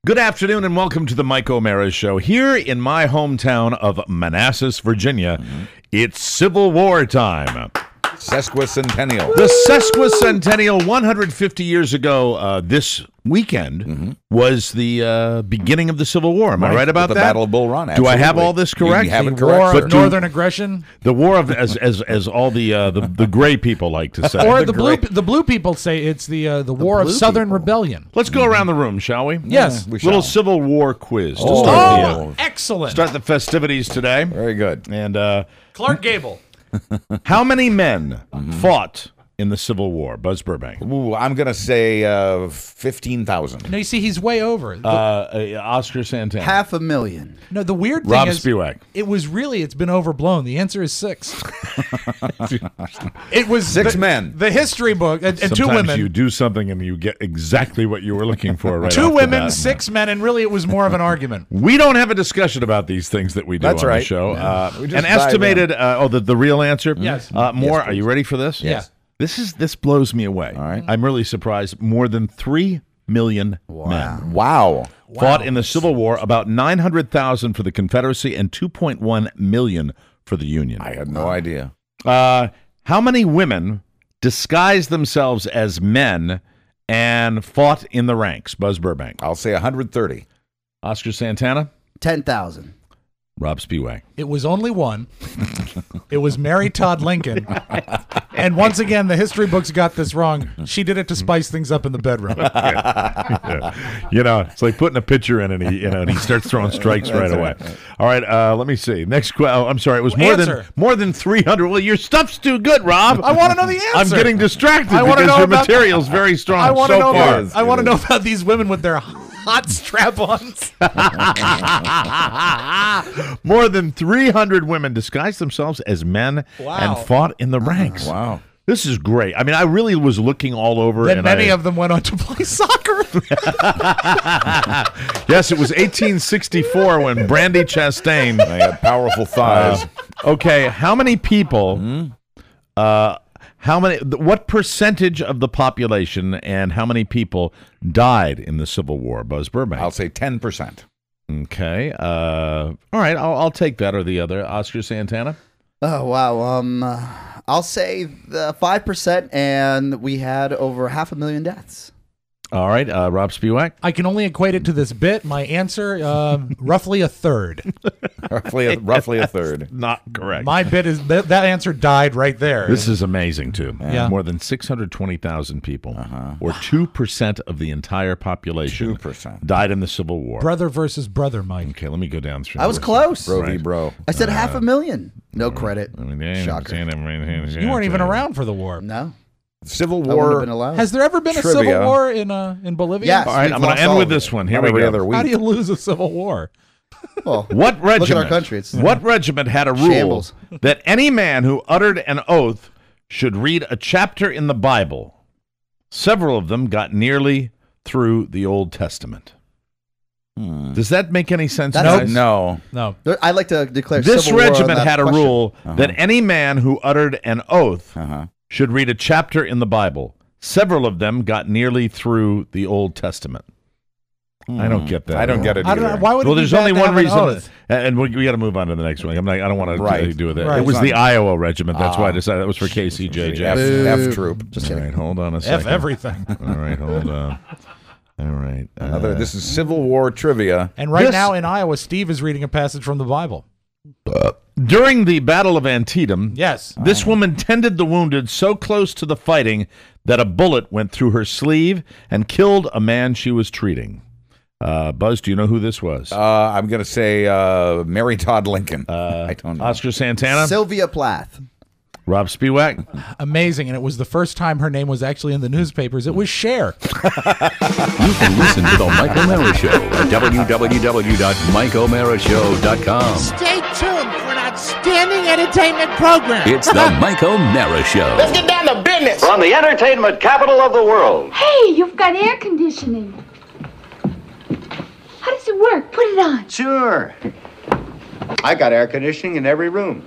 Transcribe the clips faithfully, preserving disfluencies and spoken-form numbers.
Good afternoon and welcome to the Mike O'Mara Show. Here in my hometown of Manassas, Virginia, mm-hmm. it's Civil War time. Sesquicentennial. The sesquicentennial, one hundred fifty years ago uh, this weekend, mm-hmm. was the uh, beginning of the Civil War. Am right. I right about the that? The Battle of Bull Run. Absolutely. Do I have all this correct? You have the it correct. War but of Northern Aggression? The War of, as as, as all the, uh, the the gray people like to say. Or the, the blue the blue people say it's the uh, the, the War of Southern people. Rebellion. Let's go around the room, shall we? Yes. Yeah, we Little shall. Civil War quiz. Oh, to start the, uh, excellent. Start the festivities today. Very good. And uh, Clark Gable. How many men mm-hmm. fought in the Civil War? Buzz Burbank. Ooh, I'm going to say uh, fifteen thousand. No, you see, he's way over. Uh, uh, Oscar Santana. Half a million. No, the weird thing Rob is, Spiewak. It was really, it's been overblown. The answer is six. It was six the, men. The history book, and, and two Sometimes women. you do something and you get exactly what you were looking for right Two off women, the bat. six men, and really it was more of an argument. We don't have a discussion about these things that we do That's on right. the show. Yeah. Uh, We just an dive estimated, uh, oh, the, the real answer? Yes. Uh, more, Yes, are you ready for this? Yes. This is this blows me away. All right. I'm really surprised. More than three million Wow. men Wow. fought in the Civil War, about nine hundred thousand for the Confederacy and two point one million for the Union. I had no idea. Uh, how many women disguised themselves as men and fought in the ranks? Buzz Burbank. I'll say one hundred thirty. Oscar Santana. ten thousand. Rob Spiewak. It was only one. It was Mary Todd Lincoln. And once again, the history books got this wrong. She did it to spice things up in the bedroom. Yeah. You know, it's like putting a pitcher in and he, you know, and he starts throwing strikes right away. All right, uh, let me see. Next question. Oh, I'm sorry. It was more Answer. than more than three hundred. Well, your stuff's too good, Rob. I want to know the answer. I'm getting distracted I wanna because know your about- material's very strong I want so to know far. about, I want to know about these women with their hot strap-ons. More than three hundred women disguised themselves as men Wow. and fought in the ranks. Wow. This is great. I mean, I really was looking all over. Then and many I, of them went on to play soccer. Yes, it was eighteen sixty-four when Brandy Chastain. They had powerful thighs. Uh, okay, how many people? Mm-hmm. Uh, how many? What percentage of the population and how many people died in the Civil War? Buzz Burbank. I'll say ten percent. Okay. Uh, all right. I'll, I'll take that or the other. Oscar Santana. Oh, wow. Um, uh, I'll say the five percent, and we had over half a million deaths. All right. Uh, Rob Spiewak. I can only equate it to this bit. My answer, uh, roughly a third. roughly, a, roughly a third. Not correct. My bit is, that, that answer died right there. This is amazing, too. Yeah. More than six hundred twenty thousand people, uh-huh. or two percent of the entire population, two percent. Died in the Civil War. Brother versus brother, Mike. Okay, let me go down through I was this. close. Bro v. Right. bro. I said Uh, half a million. No credit. I mean, yeah, Shocker. You weren't even around for the war. No. Civil I wouldn't have War. been allowed. Has there ever been a Trivia. civil war in uh, in Bolivia? Yes. All right, We've I'm going lost to end all with of it. this one. Here Not we every go. other week. How do you lose a civil war? Well, What regiment? Look at our country. It's what regiment had a rule shambles. that any man who uttered an oath should read a chapter in the Bible? Several of them got nearly through the Old Testament. Hmm. Does that make any sense, That's- guys? No. No. There- I'd like to declare This civil war on regiment that had a question. rule that any man who uttered an oath Uh-huh. should read a chapter in the Bible. Several of them got nearly through the Old Testament. I don't get that. I don't get it I don't either. know. Why would Well, it be there's bad only to one have an reason, oath? and we, we got to move on to the next one. I'm not, I don't want to Right. do with it. Right. It was It's the not- Iowa regiment. That's why I Ah. decided that was for K C J J. F, Boo. F troop. Just All kidding. right, hold on a second. F everything. All right, hold on. All right. Uh, Another. This is Civil War trivia. And right This- now in Iowa, Steve is reading a passage from the Bible. during the Battle of Antietam, Yes. this woman tended the wounded so close to the fighting that a bullet went through her sleeve and killed a man she was treating. Uh, Buzz, do you know who this was? Uh, I'm going to say uh, Mary Todd Lincoln. Uh, I don't know. Oscar Santana? Sylvia Plath. Rob Spiewak? Amazing. And it was the first time her name was actually in the newspapers. It was Cher. You can listen to The Mike O'Mara Show at w w w dot mike o'mara show dot com. Stay tuned for an outstanding entertainment program. It's The Mike O'Mara Show. Let's get down to business. From the entertainment capital of the world. Hey, you've got air conditioning. How does it work? Put it on. Sure. I got air conditioning in every room.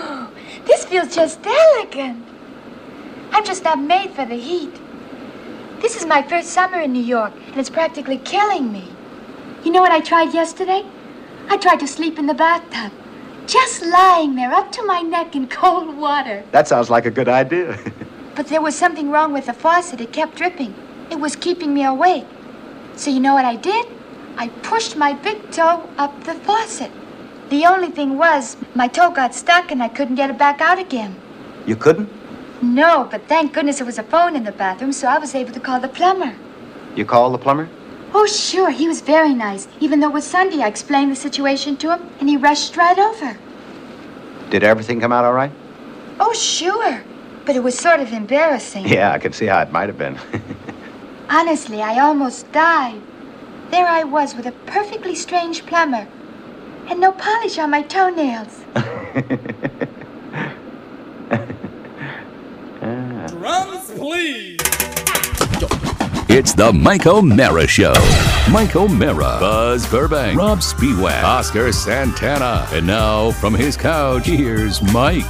This feels just elegant. I'm just not made for the heat. This is my first summer in New York, and it's practically killing me. You know what I tried yesterday? I tried to sleep in the bathtub. Just lying there up to my neck in cold water. That sounds like a good idea. But there was something wrong with the faucet. It kept dripping. It was keeping me awake. So you know what I did? I pushed my big toe up the faucet. The only thing was, my toe got stuck and I couldn't get it back out again. You couldn't? No, but thank goodness there was a phone in the bathroom, so I was able to call the plumber. You called the plumber? Oh, sure, he was very nice. Even though it was Sunday, I explained the situation to him, and he rushed right over. Did everything come out all right? Oh, sure, but it was sort of embarrassing. Yeah, I could see how it might have been. Honestly, I almost died. There I was with a perfectly strange plumber, and no polish on my toenails. Drums, please. It's the Mike O'Mara Show. Mike O'Mara, Buzz Burbank, Rob Spiewak, Oscar Santana. And now, from his couch, here's Mike.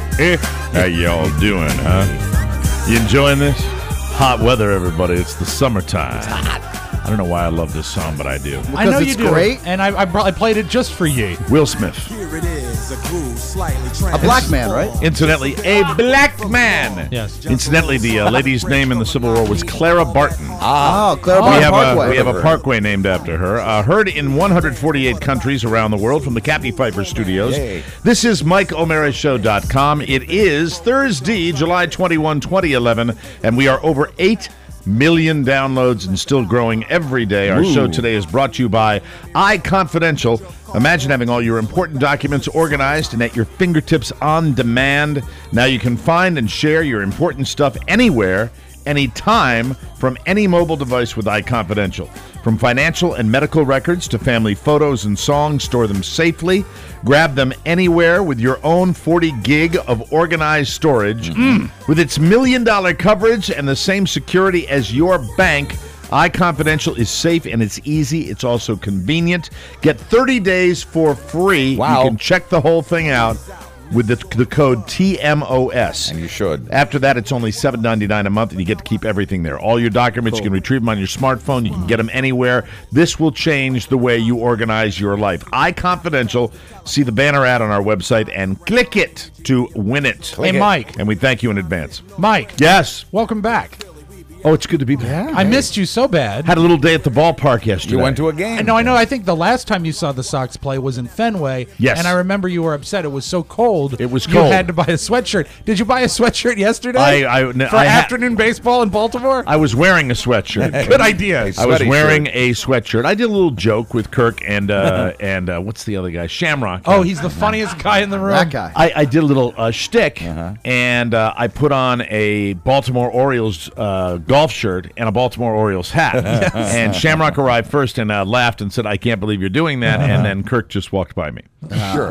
How y'all doing, huh? You enjoying this? Hot weather, everybody. It's the summertime. It's hot. I don't know why I love this song, but I do. I know it's you do, great. and I, I, brought, I played it just for you. Will Smith. Here it is, a groove slightly A black man, right? Incidentally, a black man. Yes. Incidentally, the uh, lady's name in the Civil War was Clara Barton. Oh, Clara We Barton have, Parkway. a, we have a parkway named after her. Uh, heard in one hundred forty-eight countries around the world from the Cappy Piper Studios. Yay. This is Mike O'Mara Show dot com. It is Thursday, July twenty-first, twenty eleven, and we are over eight million downloads and still growing every day. Our Ooh. show today is brought to you by iConfidential. Imagine having all your important documents organized and at your fingertips on demand. Now you can find and share your important stuff anywhere, anytime, from any mobile device with iConfidential. From financial and medical records to family photos and songs, store them safely. Grab them anywhere with your own forty gig of organized storage. Mm. With its million dollar coverage and the same security as your bank, iConfidential is safe and it's easy. It's also convenient. Get thirty days for free. Wow. You can check the whole thing out with the, the code T M O S. And you should. After that, it's only seven ninety-nine a month, and you get to keep everything there. All your documents, you can retrieve them on your smartphone. You can get them anywhere. This will change the way you organize your life. iConfidential. See the banner ad on our website and click it to win it. Hey, Mike. And we thank you in advance. Mike. Yes. Welcome back. Oh, it's good to be back. I missed you so bad. Had a little day at the ballpark yesterday. You went to a game. I know, I know. I think the last time you saw the Sox play was in Fenway. Yes. And I remember you were upset. It was so cold. It was You cold. had to buy a sweatshirt. Did you buy a sweatshirt yesterday? I- I- no, For I ha- afternoon baseball in Baltimore? I was wearing a sweatshirt. Good idea. A I was sweaty wearing shirt. a sweatshirt. I did a little joke with Kirk and uh, and uh, what's the other guy? Shamrock. Oh, he's the funniest guy in the room. That guy. I, I did a little uh, shtick, and uh, I put on a Baltimore Orioles uh, golf shirt and a Baltimore Orioles hat. And Shamrock arrived first and uh, laughed and said, "I can't believe you're doing that." And then Kirk just walked by me. Sure.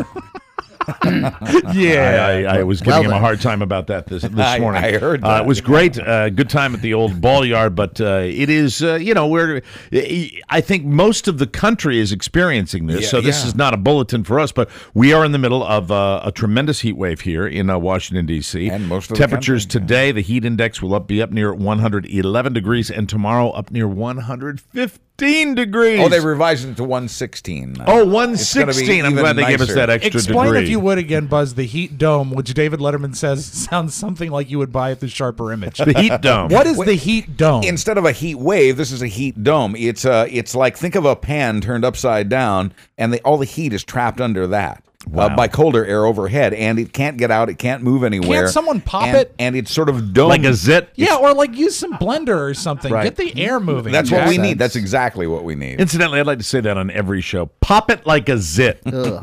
Yeah, I, I was giving Well him a then. hard time about that this, this I- morning. I heard Uh, that. it was great. Uh, good time at the old ball yard, but uh, it is, uh, you know, we're. I think most of the country is experiencing this, Yeah, so this yeah. is not a bulletin for us, but we are in the middle of uh, a tremendous heat wave here in uh, Washington, D C And most of the temperatures country, today, the heat index will up be up near one hundred eleven degrees, and tomorrow up near one hundred fifteen degrees. Oh, they revised it to one sixteen. Oh, one It's gonna be sixteen. I'm even glad they gave us nicer. that extra Explain, degree. if you would again, Buzz, the Heat Dome, which David Letterman says sounds something like you would buy at the Sharper Image. The heat dome. What is Wait, the Heat Dome? Instead of a heat wave, this is a heat dome. It's uh, it's like, think of a pan turned upside down, and the, all the heat is trapped under that. Wow. Uh, by colder air overhead, and it can't get out. It can't move anywhere. Can't someone pop and, it? And it's sort of domed. Like a zit? yeah, or like use some blender or something. Right. Get the air moving. That's what Jack. we need. That's exactly what we need. Incidentally, I'd like to say that on every show. Pop it like a zit.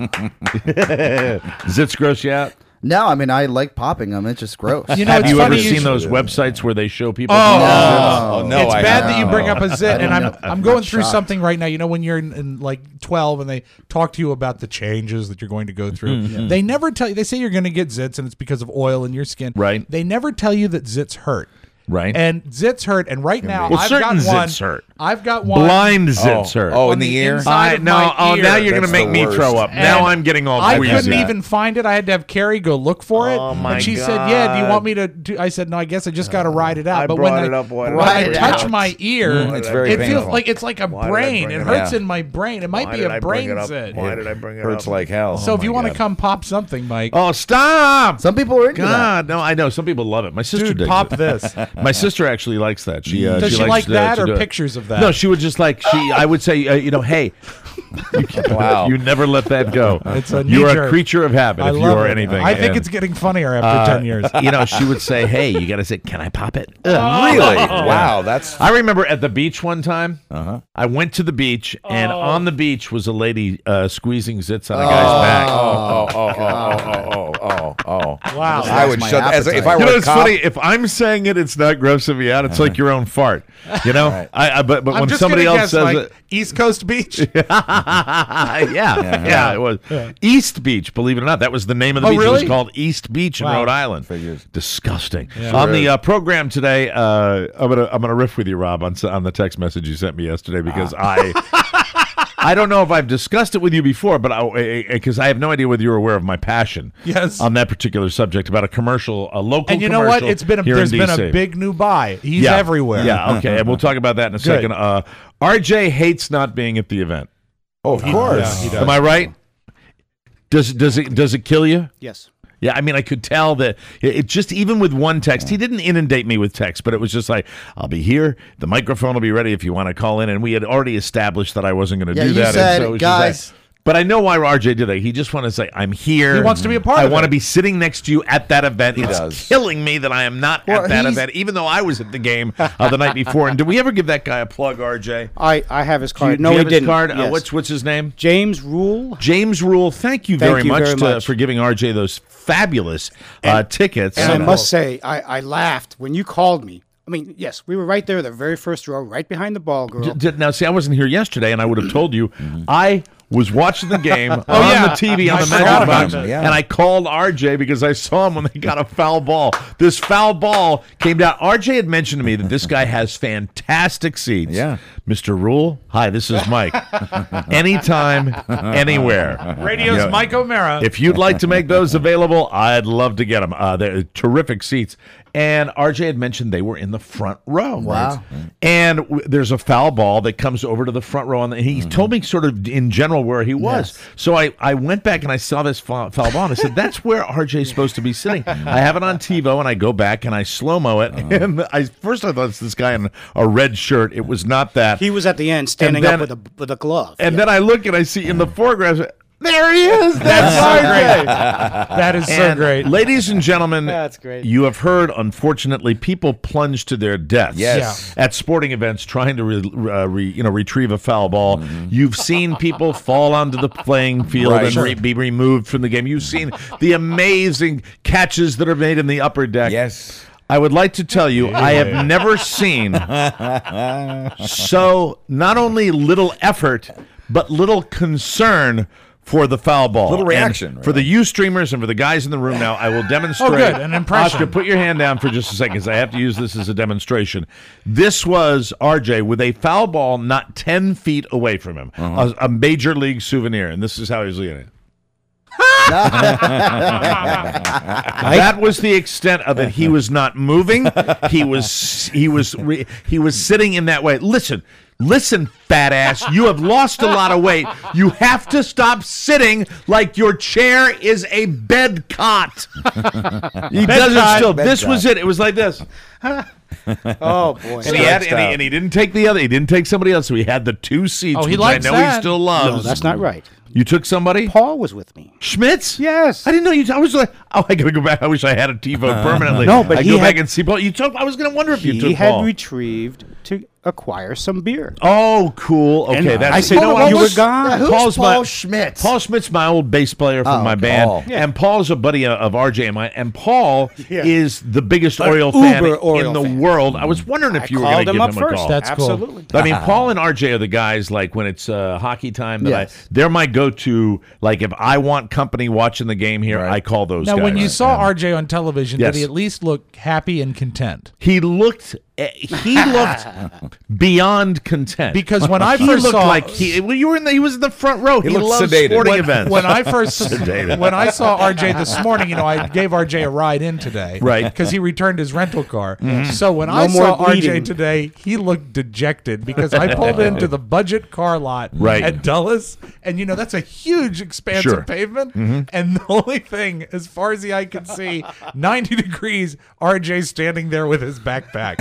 Zits gross you out? No, I mean, I like popping them. It's just gross. You know, Have it's you funny ever you seen should- those websites where they show people? Oh, Oh, no, it's I bad haven't. that you bring up a zit, and I'm know. I'm going Not through shocked. something right now. You know, when you're in, in like twelve and they talk to you about the changes that you're going to go through, they never tell you. They say you're going to get zits, and it's because of oil in your skin. Right. They never tell you that zits hurt. Right. And zits hurt. And right now, Well, I've certain got one. zits hurt. I've got one. Blind zits hurt. Oh, on in the ear? inside I, of no, my oh, ear. now you're going to That's make the me worst. throw up. And Now I'm getting all I queasy. couldn't even find it. I had to have Carrie go look for it. Oh, my and she God. said, "Yeah, do you want me to?" Do? I said, "No, I guess I just got to ride it out." I but brought when it I, up, why did when I I bring it touch up? my ear, Mm, it's very it feels painful. like it's like a Why did I brain. bring It it hurts up? in my brain. It might Why be did a I bring brain it up? zit. Why did I bring it Hurts up? like hell. So if you my want to God. come pop something, Mike, Oh, stop! Some people are into that. God, no, I know. Some people love it. My sister dude, digs pop it. this. My sister actually likes that. She uh, Does she likes like to- that to or do it. pictures of that? No, she would just like she. I would say, uh, you know, hey, you, Wow. you never let that go. It's a You're a knee-jerk. creature of habit. I if you love are it. anything, I think And, it's getting funnier after uh, ten years. You know, she would say, "Hey, you got to say, can I pop it?" Really? Wow, that's I remember at the beach one time. Uh-huh. I went to the beach, and on the beach was a lady uh, squeezing zits on a guy's back. oh, oh, oh, oh, oh, oh, oh. Wow. I would my shut as if I You were know, a it's cop. funny. If I'm saying it, it's not grossing me out. It's like your own fart. You know, Right. I, I but but I'm when just somebody gonna else guess, says like, it, East Coast Beach. yeah, yeah, it was East Beach. Believe it or not, that was the name of the Oh, beach. It was really? called East Beach in Wow. Rhode Island. Figures. Disgusting. On the uh, program today, uh, I'm gonna I'm gonna riff with you, Rob, on s- on the text message you sent me yesterday because I. I don't know if I've discussed it with you before, but because I, I, I have no idea whether you're aware of my passion Yes. on that particular subject about a commercial, a local And you know what? commercial It's been a, here there's in been D C. a big new buy. He's Yeah. everywhere. Yeah, okay, and we'll talk about that in a second. Uh, R J hates not being at the event. Oh, of course. Yeah, he does. Am I right? Does does it does it kill you? Yes. Yeah, I mean, I could tell that it, it just even with one text, he didn't inundate me with text, but it was just like, "I'll be here. The microphone will be ready if you want to call in." And we had already established that I wasn't going to Yeah, do you that. said, and so it was just "Guys." like- but I know why R J did that. He just wanted to say, "I'm here. He wants to be a part I of want to it. be sitting next to you at that event." It's does. killing me that I am not Well, at that he's- event, even though I was at the game uh, the night before. And did we ever give that guy a plug, R J? I, I have his Do you, card. do no, you he have his didn't. card? Uh, Yes. what's what's his name? James Rule. James Rule, thank you Thank very you much, very to, much. for giving R J those fabulous uh, tickets. And I Uh, must say, I, I laughed when you called me. I mean, yes, we were right there, the very first row, right behind the ball girl. d- d- now, see, I wasn't here yesterday, and I would have told you I was watching the game on yeah. the T V on I the forgot Magic about Box, that. Yeah. and I called R J because I saw him when they got a foul ball. This foul ball came down. R J had mentioned to me that this guy has fantastic seats. Yeah. Mister Rule, hi, this is Mike. Anytime, anywhere. Radio's Yeah. Mike O'Mara. If you'd like to make those available, I'd love to get them. Uh, they're terrific seats. And R J had mentioned they were in the front row. Wow. And w- there's a foul ball that comes over to the front row. And he told me sort of in general where he was. Yes. So I, I went back and I saw this foul, foul ball. And I said, that's where R J's supposed to be sitting. I have it on TiVo and I go back and I slow-mo it. And I first I thought it's this guy in a red shirt. It was not that. He was at the end standing then- up with a with a glove. and Yeah. then I look and I see in the foreground, there he is. That's so R great. J. That is so And great. Ladies and gentlemen, That's great. you have heard, unfortunately, people plunge to their deaths Yes. at sporting events trying to re, uh, re, you know, retrieve a foul ball. You've seen people fall onto the playing field Right. and Sure. re, be removed from the game. You've seen the amazing catches that are made in the upper deck. Yes. I would like to tell you, I have never seen so not only little effort, but little concern for the foul ball. Little And reaction, for right. the you streamers and for the guys in the room now, I will demonstrate. Oh, good, an impression. Oscar, put your hand down for just a second, because I have to use this as a demonstration. This was R J with a foul ball not ten feet away from him, Uh-huh. a, a major league souvenir, and this is how he's looking at it. That was the extent of it. He was not moving. He was he was re, he was sitting in that way. Listen, listen, fat ass. You have lost a lot of weight. You have to stop sitting like your chair is a bed cot. He does it still. Bed This cot. was it. It was like this. Oh boy. And he, had, and, he, and he didn't take the other. He didn't take somebody else. So he had the two seats. Oh, he which likes I know that. he still No, loves. that's not right. You took somebody? Paul was with me. Schmitz? Yes. I didn't know you. I was like, oh, I gotta go back. I wish I had a TiVo permanently. No, but I he go had- back and see Paul. You took. I was gonna wonder if you He took had Paul. retrieved to acquire some beer. Oh, cool. Okay, And that's. I said, you know "Oh, what? you Who's- were gone." Yeah, who's Paul's Paul my- Schmitz? Paul Schmidt's my old bass player from Oh, my okay. band, Paul. Yeah. and Paul's a buddy of R J and mine. And Paul Yeah. is the biggest Oriole fan uber Oriole in the fan. world. I was wondering if I you were going called to him give up him a first. call. That's cool. Absolutely. I mean, Paul and R J are the guys, like when it's uh, hockey time, that Yes. I, they're my go to, like, if I want company watching the game here, I call those Now, guys. when you saw R J on television, Yes. did he at least look happy and content? He looked he looked beyond content Because when I he first looked saw- like he well, you were in the, he was in the front row. He, He looked loves sedated. sporting when, events. when I first Sedated. when I saw R J this morning, you know, I gave R J a ride in today, Right. Because he returned his rental car. Mhm. So when No I more saw R J bleeding. today, he looked dejected because I pulled into the budget car lot Right. at Dulles, and you know that's a huge expanse Sure. of pavement, Mhm. and the only thing, as far as the eye could see, ninety degrees, R J standing there with his backpack.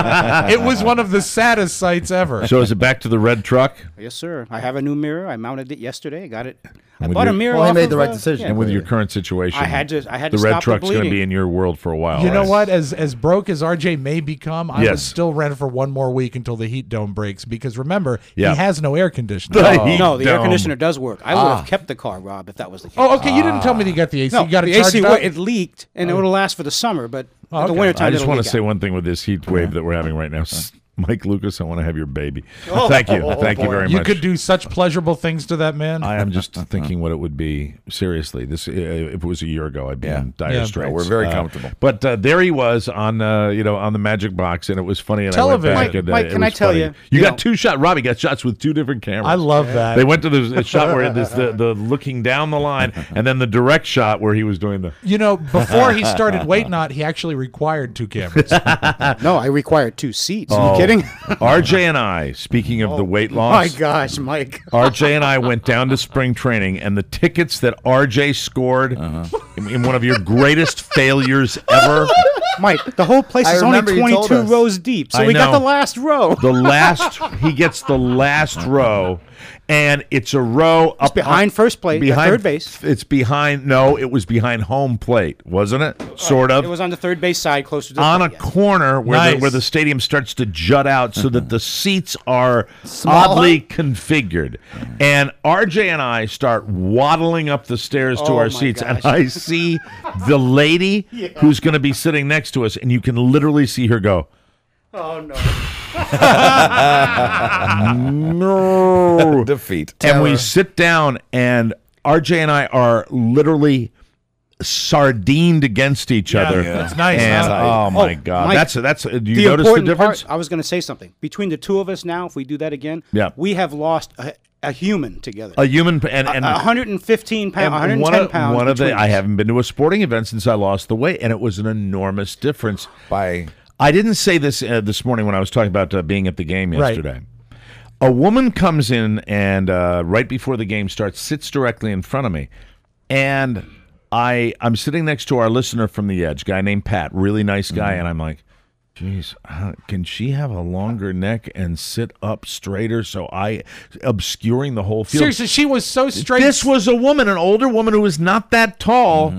It was one of the saddest sights ever. So is it back to the red truck? Yes, sir. I have a new mirror. I mounted it yesterday. I got it. I with bought your- a mirror. Well, he off made of, the right uh, decision. yeah. And with your current situation, I had to- I had the to red stop the truck's going to bleeding. be in your world for a while. You know right? what? As as broke as R J may become, I would Yes. still rent for one more week until the heat dome breaks. Because remember, Yeah. he has no air conditioning. The heat No, the air dome. conditioner does work. I would Ah. have kept the car, Rob, if that was the case. Oh, okay. You didn't tell me that you got the A C. No, you got it the charged A C, up? it leaked, and it would last for the summer, but Oh, in the okay. wintertime, I just it'll want leak to say out. one thing with this heat wave that we're having right now. S- Mike Lucas, I want to have your baby. Oh, Thank you. oh, Thank you boy. very You much. could do such pleasurable things to that man. I am just thinking what it would be. Seriously, this uh, if it was a year ago, I'd be Yeah. in dire Yeah. straits. No, we're very Uh, comfortable. But uh, there he was on, uh, you know, on the Magic Box, and it was funny. And Television. I went Mike, back and, uh, Mike, it can I was tell funny. you, You, you got know- two shots. Robbie got shots with two different cameras. I love that. They went to the, the shot where this the, the looking down the line, and then the direct shot where he was doing the. You know, before he started Wait Not, he actually required two cameras. No, I required two seats. Oh. Are you kidding? R J and I, speaking of the weight loss. My gosh, Mike. R J and I went down to spring training, and the tickets that R J scored Uh-huh. in, in one of your greatest failures ever. Mike, the whole place I is only remember you told twenty-two us. rows deep, so I we got know. the last row. The last, he gets the last row, and it's a row up behind first plate, at third base. It's behind. No, it was behind home plate, wasn't it? Sort of. It was on the third base side, closer to the on a plate, yeah. corner where the, Nice. where the stadium starts to jut out so that the seats are Smaller? oddly configured. And R J and I start waddling up the stairs to Oh, our my seats, and gosh. I see the lady who's going to be sitting next to us, and you can literally see her go, Oh, no. no. Defeat. And we sit down, and R J and I are literally sardined against each Yeah, other. that's nice, And, huh? oh my Oh, God, Mike, that's that's. Do you The notice the important difference? part, I was going to say something. Between the two of us now, if we do that again, Yeah. we have lost a, a human together. A human and and. A- one hundred fifteen pounds, And one hundred one ten of, pounds. one of the, between I us. haven't been to a sporting event since I lost the weight, and it was an enormous difference. By I didn't say this uh, this morning when I was talking about uh, being at the game Right. yesterday. A woman comes in and uh, right before the game starts, sits directly in front of me, and I I'm sitting next to our listener from the Edge, guy named Pat, really nice guy, and I'm like, geez, uh, can she have a longer neck and sit up straighter? So I obscuring the whole field. Seriously, she was so straight. This was a woman, an older woman who was not that tall,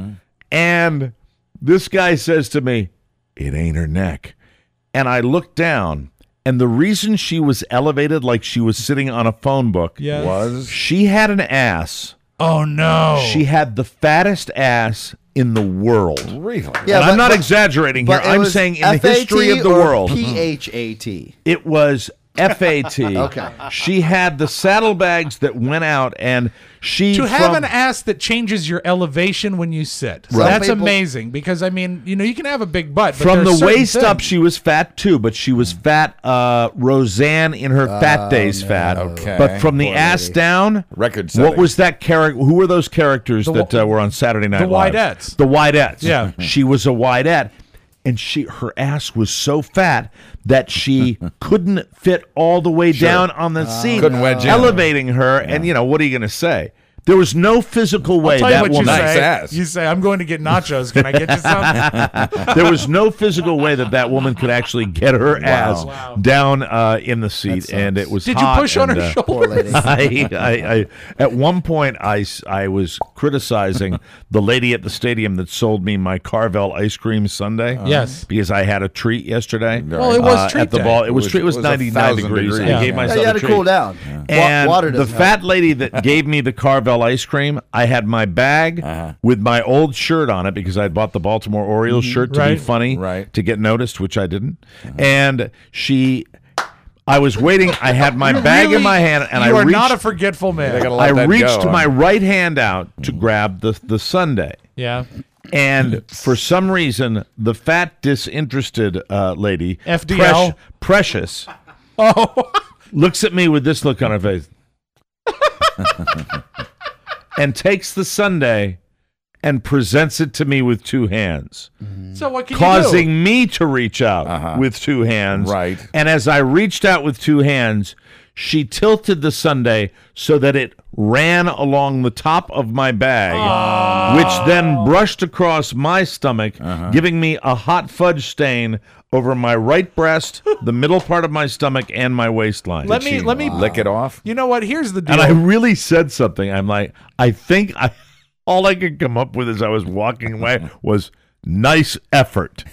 and this guy says to me, "It ain't her neck," and I looked down. And the reason she was elevated like she was sitting on a phone book Yes. was she had an ass. Oh, no. She had the fattest ass in the world. really? Yeah, and but- I'm not but- exaggerating here. But it I'm was saying in the F A T history of the or world. P H A T. It was F A T. Okay. She had the saddlebags that went out, and she to have from- an ass that changes your elevation when you sit. Right. That's Some people- amazing because I mean, you know, you can have a big butt, but From there's the certain waist up, things. she was fat too, but she was fat. Uh, Roseanne in her fat days, fat. Okay. But from the Poor ass lady. down, Record what setting. was that character? Who were those characters The that Wi- uh, were on Saturday Night the Live? Widettes. The Widettes. Yeah. She was a Widette, and she her ass was so fat that she couldn't fit all the way down on the seat, Couldn't wedge in. elevating her. And you know what are you going to say? There was no physical way I'll tell you that what woman. you Nice say. ass. You say, "I'm going to get nachos. Can I get you some?" There was no physical way that that woman could actually get her ass Wow. down uh, in the seat, and it was. Did you hot push on and, her uh, shoulder? Poor lady. I, I, I, at one point, I, s- I was criticizing the lady at the stadium that sold me my Carvel ice cream sundae. Yes. because I had a treat yesterday. Well, it was uh, treat at the day. ball. It was It was- treat. It was, it was a ninety-nine thousand degrees. degrees. I gave Yeah. myself Yeah, you a had to treat. cool down. Wa- And water the doesn't fat help. lady that gave me the Carvel ice cream, I had my bag Uh-huh. with my old shirt on it because I had bought the Baltimore Orioles shirt to be Right. funny, Right. to get noticed, which I didn't. And she, I was waiting. I had my You bag really- in my hand, and you I are reached, not a forgetful man. They gotta let I that reached go, huh? my right hand out to grab the the sundae. Yeah. And for some reason, the fat, disinterested uh, lady, F D L? Precious, Oh. looks at me with this look on her face and takes the sundae and presents it to me with two hands, So what can you causing do? me to reach out Uh-huh. with two hands. Right. And as I reached out with two hands, she tilted the sundae so that it ran along the top of my bag, which then brushed across my stomach, giving me a hot fudge stain over my right breast, the middle part of my stomach, and my waistline. Let me let me lick it off. You know what? Here's the deal. And I really said something. I'm like, I think I all I could come up with as I was walking away was nice effort.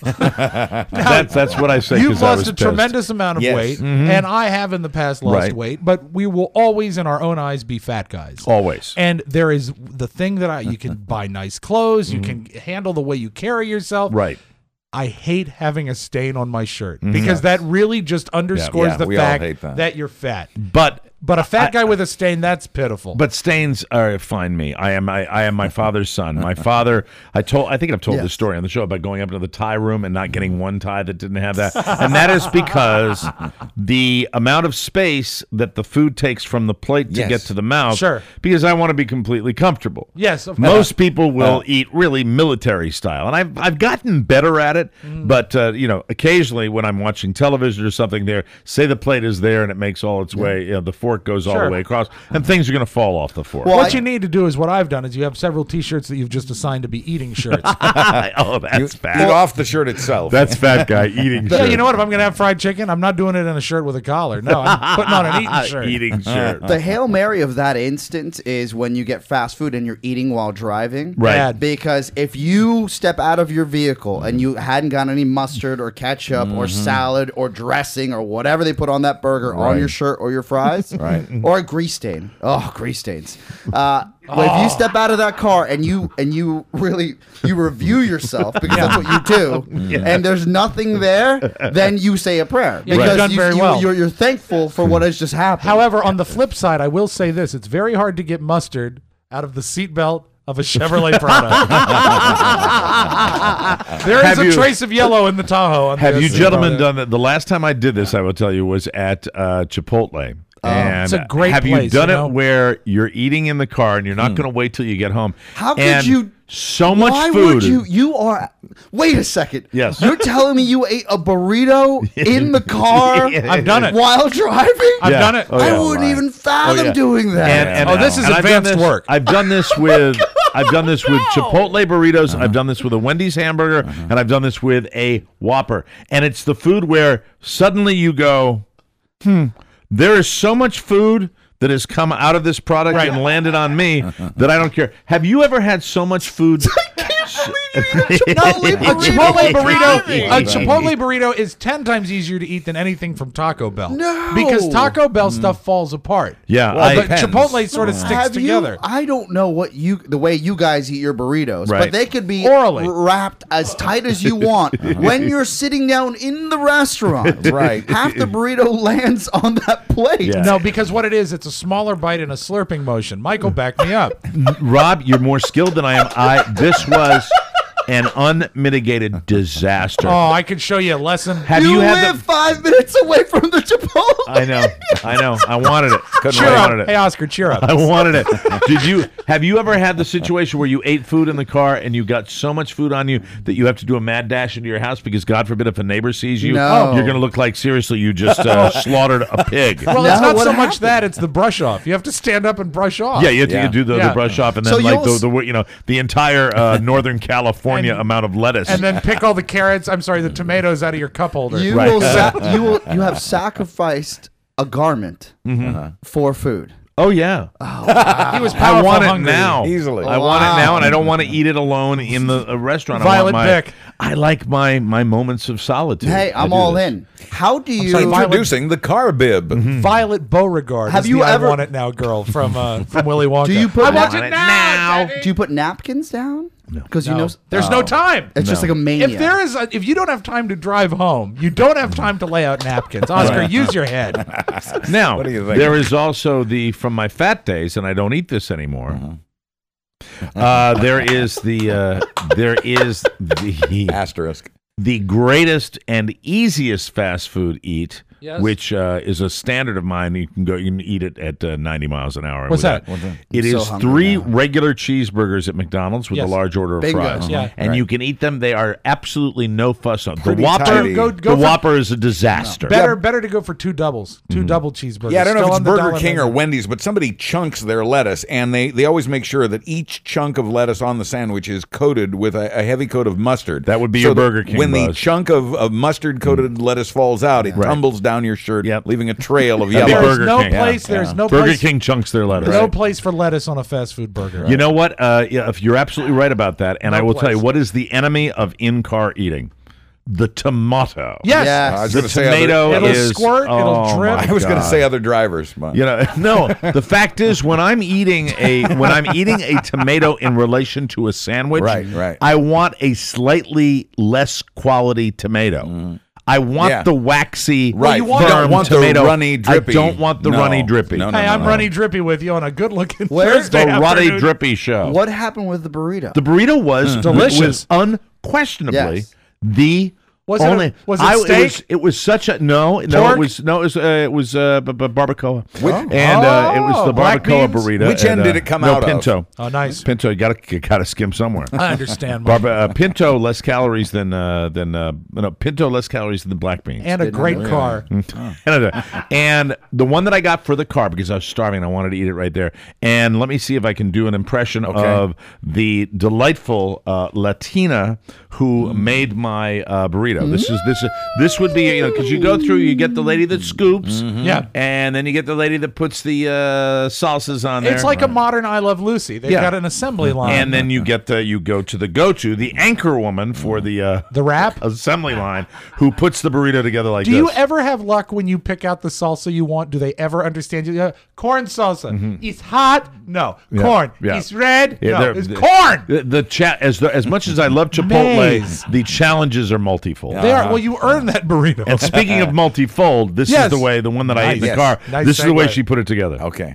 that's that's what I say. You've 'cause I lost was a pissed. tremendous amount of Yes. weight, Mhm. and I have in the past lost Right. weight, but we will always, in our own eyes, be fat guys. Always. And there is the thing that I you can buy nice clothes, you can handle the way you carry yourself. Right. I hate having a stain on my shirt because that really just underscores Yeah, the we all fact hate that. that you're fat. But But a fat I- guy with a stain, that's pitiful. But stains are fine me. I am I, I am my father's son. My father. I told. I think I've told Yes. this story on the show about going up into the tie room and not getting one tie that didn't have that, and that is because the amount of space that the food takes from the plate to Yes. get to the mouth. Sure. Because I want to be completely comfortable. yes, of Most people will Uh. eat really military style, and I've I've gotten better at it. Mm. But uh, you know, occasionally when I'm watching television or something, there, say the plate is there and it makes all its way. You know, the fork goes all Sure. the way across, and things are going to fall off the fork. Well, what I- you need to do is what I've done is you have several T-shirts that you've just assigned to be eating shirts. oh, that's You fat. eat off the shirt itself. That's fat guy eating. Yeah, shirt. you know what? If I'm going to have fried chicken, I'm not doing it in a shirt with a collar. No, I'm putting on an eating shirt. Eating shirt. The Hail Mary of that instance is when you get fast food and you're eating while driving. Right. Bad. Because if you step out of your vehicle and you hadn't got any mustard or ketchup or salad or dressing or whatever they put on that burger on Right. your shirt or your fries, Right. or a grease stain. Oh, grease stains. Uh, but if you step out of that car and you and you really you review yourself because that's what you do, and there's nothing there, then you say a prayer Yeah, you've because done you, very you, well. you're, you're thankful for what has just happened. However, on the flip side, I will say this: it's very hard to get mustard out of the seatbelt of a Chevrolet product. There is Have a you- trace of yellow in the Tahoe. On Have the you seat gentlemen product. done that? The last time I did this, I will tell you, was at uh, Chipotle. and It's a great have place, you done you it know? where you're eating in the car and you're not going to wait till you get home? How could And you? So much Why food. would you? You are. Wait a second. Yes. You're telling me you ate a burrito in the car? I've done it. While driving? I've Yeah. done it. Oh, I yeah. wouldn't right. even fathom Oh, yeah. doing that. And, and, Oh, this is and I've done advanced this- work. I've done this with I've done this with Chipotle burritos. I've done this with a Wendy's hamburger, and I've done this with a Whopper. And it's the food where suddenly you go, hmm, there is so much food that has come out of this product Right. and landed on me that I don't care. Have you ever had so much food? A Chipotle burrito, a Chipotle burrito is ten times easier to eat than anything from Taco Bell. No. because Taco Bell stuff falls apart. Yeah, Well, I- but depends. Chipotle sort of sticks Have together. You, I don't know what you the way you guys eat your burritos, Right. but they could be Orally. wrapped as tight as you want. When you're sitting down in the restaurant, Right. half the burrito lands on that plate. Yeah. No, because what it is, it's a smaller bite and a slurping motion. Michael, back me up. Rob, you're more skilled than I am. I this was an unmitigated disaster. Oh, I could show you a lesson. Have You, you, had live the? five minutes away from the Chipotle. I know, I know. I wanted it. Couldn't Cheer I up. wanted it. Hey, Oscar, cheer up. I wanted it. Did you? Have you ever had the situation where you ate food in the car and you got so much food on you that you have to do a mad dash into your house because God forbid if a neighbor sees you, No. you're going to look like seriously you just uh, slaughtered a pig. Well, it's No, not what so much happened? that; it's the brush off. You have to stand up and brush off. Yeah, you have to Yeah. do the, Yeah. the brush off and then So like the, you'll- the you know the entire uh, Northern California And- amount of lettuce. and then pick all the carrots. I'm sorry, the tomatoes out of your cup holder. You Right. will sa- you will you have sacrificed a garment for food. oh yeah, He was I powerful want it hungry. now. Easily. I want it Wow. now, and I don't want to eat it alone in the uh, restaurant. Violet I want my, Bick. I like my my moments of solitude. Hey, I I'm do all this. in. How do you? sorry, Violet- Introducing the car bib. Violet Beauregard. Have is you the ever- I Want It Now girl from uh, from Willy Wonka. Do you put I na- want it now. Do you put napkins down? Because you No. know There's Oh. no time. It's just like a mania. If there is, a, if you don't have time to drive home, you don't have time to lay out napkins. Oscar, use your head. Now, What do you think? there is also the from my fat days, and I don't eat this anymore. Uh, there is the uh, there is the Asterisk. the greatest and easiest fast food eat, Yes. which uh, is a standard of mine. You can go, you can eat it at uh, ninety miles an hour. What's without- that? What's that? It I'm is so hungry three now. regular cheeseburgers at McDonald's with Yes. a large order of Bingo. fries. Yeah. And Right. you can eat them. They are absolutely no fuss on. The Pretty Whopper, tidy. Go- go the for- Whopper is a disaster. Better, better to go for two doubles, two double cheeseburgers. Yeah, I don't know Still if on it's the Burger dollar King or menu. Wendy's, but somebody chunks their lettuce, and they, they always make sure that each chunk of lettuce on the sandwich is coated with a, a heavy coat of mustard. That would be So your that Burger King, When the Buzz. chunk of, of mustard-coated lettuce falls out, it tumbles down your shirt, Yep. leaving a trail of That'd be yellow. There's Burger no King. place. Yeah, There's yeah. no Burger place. King chunks their lettuce. No place for lettuce on a fast food burger. You know what? Uh, yeah, if you're absolutely right about that, and No I will tell you place. what is the enemy of in-car eating: the tomato. Yes. Yes. I was The gonna say other- tomato It'll is squirt, it'll oh drip. my I was going to God. say other drivers. But. You know, no. The fact is, when I'm eating a when I'm eating a tomato in relation to a sandwich, Right, right. I want a slightly less quality tomato. I want Yeah. the waxy, Right. firm You don't want the tomato. runny, drippy. I don't want the No. runny drippy. No, no, Hey, no, I'm no. runny drippy with you on a good looking Where's Thursday the ruddy afternoon. drippy show. What happened with the burrito? The burrito was Delicious. was unquestionably Yes. the Was it a- only. was it I, steak? was, it was such a no, no. Pork? It was no. It was uh, it was uh, b- b- barbacoa, Which- and uh, it was Oh, the black barbacoa beans? burrito. Which and, end uh, did it come no, out of? Pinto. Oh, nice. Pinto, you got to got to skim somewhere. I understand. Mike. Barba, uh, Pinto less calories than uh, than uh, no Pinto less calories than the black beans. And a great car. and, and the one that I got for the car because I was starving, I wanted to eat it right there. And let me see if I can do an impression Okay. of the delightful uh, Latina who made my uh, burrito. This is this is this would be you know because you go through, you get the lady that scoops, Yeah. and then you get the lady that puts the uh, salsas on there. It's like a modern I Love Lucy. They've Yeah. got an assembly line. and then you get the you go to the go to the anchor woman for the uh, the wrap. assembly line who puts the burrito together like Do this. you ever have luck when you pick out the salsa you want? Do they ever understand you? Uh, corn salsa. It's hot. No. Yeah, Corn. yeah. It's red. Yeah, no. they're- It's the- corn. The, the cha- as the, as much as I love Chipotle, Maze. the challenges are multifold. They are. Well, you earn that burrito. And speaking of multifold, this Yes. is the way the one that I ate in the Nice. car. Nice this is the way segue. she put it together. Okay.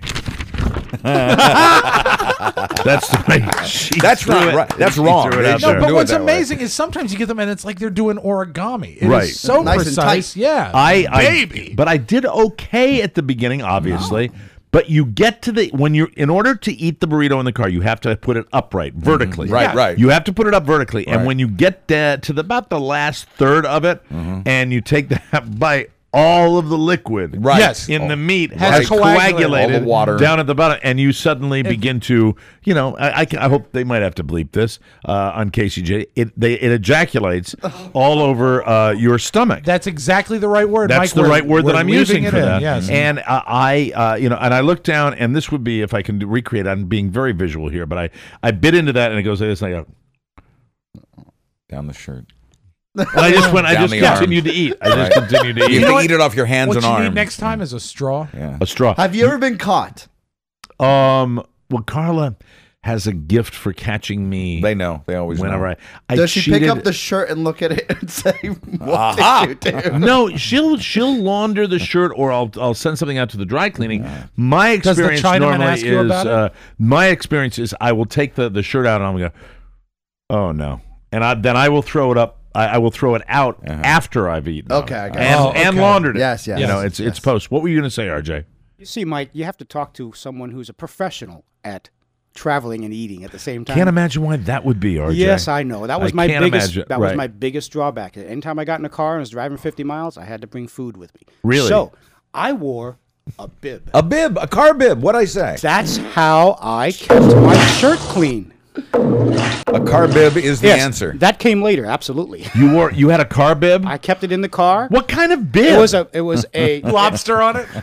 That's the way she That's threw not it. right. That's She wrong. threw it They out should No, there. but do it what's that way. amazing is sometimes you get them and it's like they're doing origami. It is Right. so Nice and precise. tight. Yeah. I, I baby. but I did okay at the beginning, obviously. But you get to the when you're in order to eat the burrito in the car, you have to put it upright, vertically. Right, Yeah. right. You have to put it up vertically, and Right. when you get uh, to the, about the last third of it, Mm-hmm. and you take that bite, all of the liquid Right. Yes. in the meat Has has coagulated. coagulated All the water. down at the bottom, and you suddenly begin to, you know, I, I, can, I hope they might have to bleep this uh, on K C J. It they it ejaculates all over uh, your stomach. That's exactly the right word. That's Mike. the We're- right word that we're I'm leaving using it for in, that. Yes. And uh, I, uh, you know, and I look down, and this would be if I can do, recreate. I'm being very visual here, but I, I bit into that, and it goes like this, and I go, Down the shirt. and I just went, I Down just the continued to eat. I just Right. continued to You eat. have know to what? eat it off your hands what and you arms. need next time is a straw. Yeah. A straw. Have you ever been caught? Um. Well, Carla has a gift for catching me. They know. They always whenever know. I, I Does she cheated. pick up the shirt and look at it and say, "What Aha. did you do?" No, she'll she'll launder the shirt, or I'll I'll send something out to the dry cleaning. My Does the experience Chinaman normally ask you is about it? uh, my experience is I will take the, the shirt out and I'm gonna go, oh no, and I, then I will throw it up. I, I will throw it out after I've eaten. Okay, it. I got and it. Oh, and okay. laundered it. Yes, yes, You know, yes, it's it's yes. post. What were you gonna say, R J? You see, Mike, you have to talk to someone who's a professional at traveling and eating at the same time. Can't imagine why that would be, R J. Yes, I know. That was I my can't biggest. imagine- That was right. my biggest drawback. Anytime I got in a car and was driving fifty miles, I had to bring food with me. Really? So I wore a bib. A bib, a car bib. What'd I say? That's how I kept my shirt clean. A car bib is the Yes, answer. that came later. Absolutely. You wore you had a car bib. I kept it in the car. What kind of bib? It was a. It was a. Lobster on it.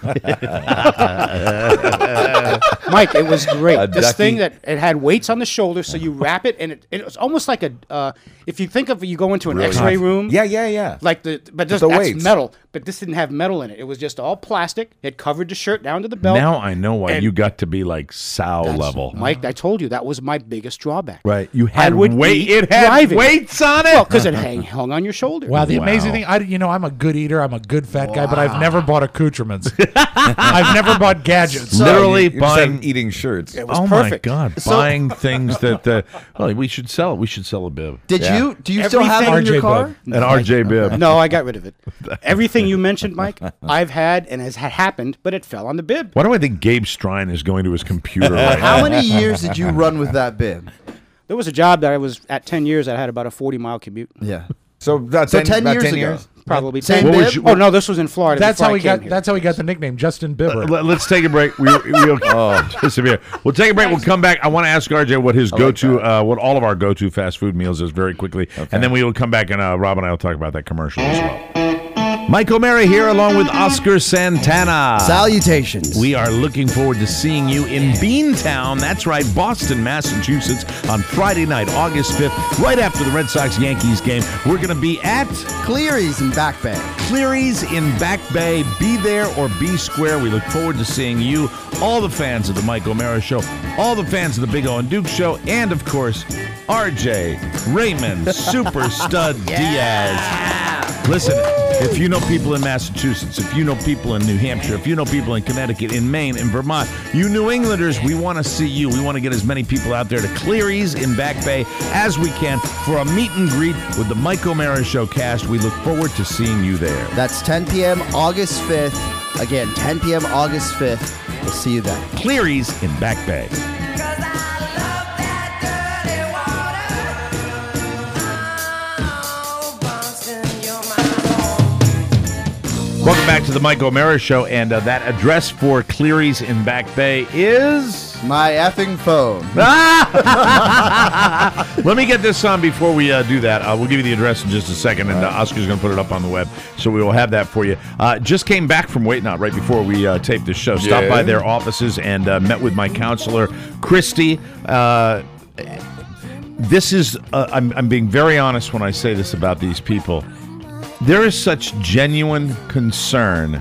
Mike, it was great. A This ducky. thing that it had weights on the shoulder, so you wrap it, and it, it was almost like a. Uh, if you think of you go into an Really? X-ray room, Yeah, yeah, yeah. like the but just the that's weights. metal, but this didn't have metal in it. It was just all plastic. It covered the shirt down to the belt. Now I know why And you got to be like Sal That's- level. Mike, I told you that was my biggest drawback. Right. You I had would weight. eat It had driving. weights on it. Well, because it hang, hung on your shoulder. Wow, the Wow. amazing thing, I, you know, I'm a good eater. I'm a good fat guy, but I've never bought accoutrements. I've never bought gadgets. Literally You just had buying eating shirts. It was oh perfect. my God! Buying things that uh, well, we should sell. We should sell a bib. Did Yeah. you? Do you still have it in R J your car? bib. An R J bib. No, I got rid of it. Everything you mentioned, Mike, I've had and has had happened, but it fell on the bib. Why do I think Gabe Strine is going to his computer right now? How many years did you run with that bib? There was a job that I was at ten years. I had about a forty mile commute. Yeah. So that's So ten, ten about years ten ago. years. Probably Same ten. bib? was you- Oh no, this was in Florida. That's before how I he came got. here. That's how he got the nickname Justin Bieber. Let, us take a break. We, we'll, oh, just a minute. We'll take a break. We'll come back. I want to ask R J what his go-to, uh, what all of our go-to fast food meals is very quickly, and then we will come back and uh, Rob and I will talk about that commercial as well. Mike O'Mara here, along with Oscar Santana. Salutations. We are looking forward to seeing you in Beantown. That's right, Boston, Massachusetts, on Friday night, August fifth, right after the Red Sox-Yankees game. We're going to be at Cleary's in Back Bay. Cleary's in Back Bay. Be there or be square. We look forward to seeing you, all the fans of the Mike O'Mara Show, all the fans of the Big O and Duke Show, and, of course, R J Raymond Super Stud Diaz. Listen, if you know people in Massachusetts, if you know people in New Hampshire, if you know people in Connecticut, in Maine, in Vermont, you New Englanders, we want to see you. We want to get as many people out there to Cleary's in Back Bay as we can for a meet and greet with the Mike O'Mara Show cast. We look forward to seeing you there. That's ten p.m. August fifth. Again, ten p.m. August fifth. We'll see you then. Cleary's in Back Bay. Welcome back to the Mike O'Mara Show, and uh, that address for Cleary's in Back Bay is... My effing phone. Let me get this on before we uh, do that. Uh, we'll give you the address in just a second, and uh, Oscar's going to put it up on the web, so we will have that for you. Uh, just came back from Wait Not right before we uh, taped this show. Stopped Yeah. by their offices and uh, met with my counselor, Christy. Uh, this is, uh, I'm, I'm being very honest when I say this about these people. There is such genuine concern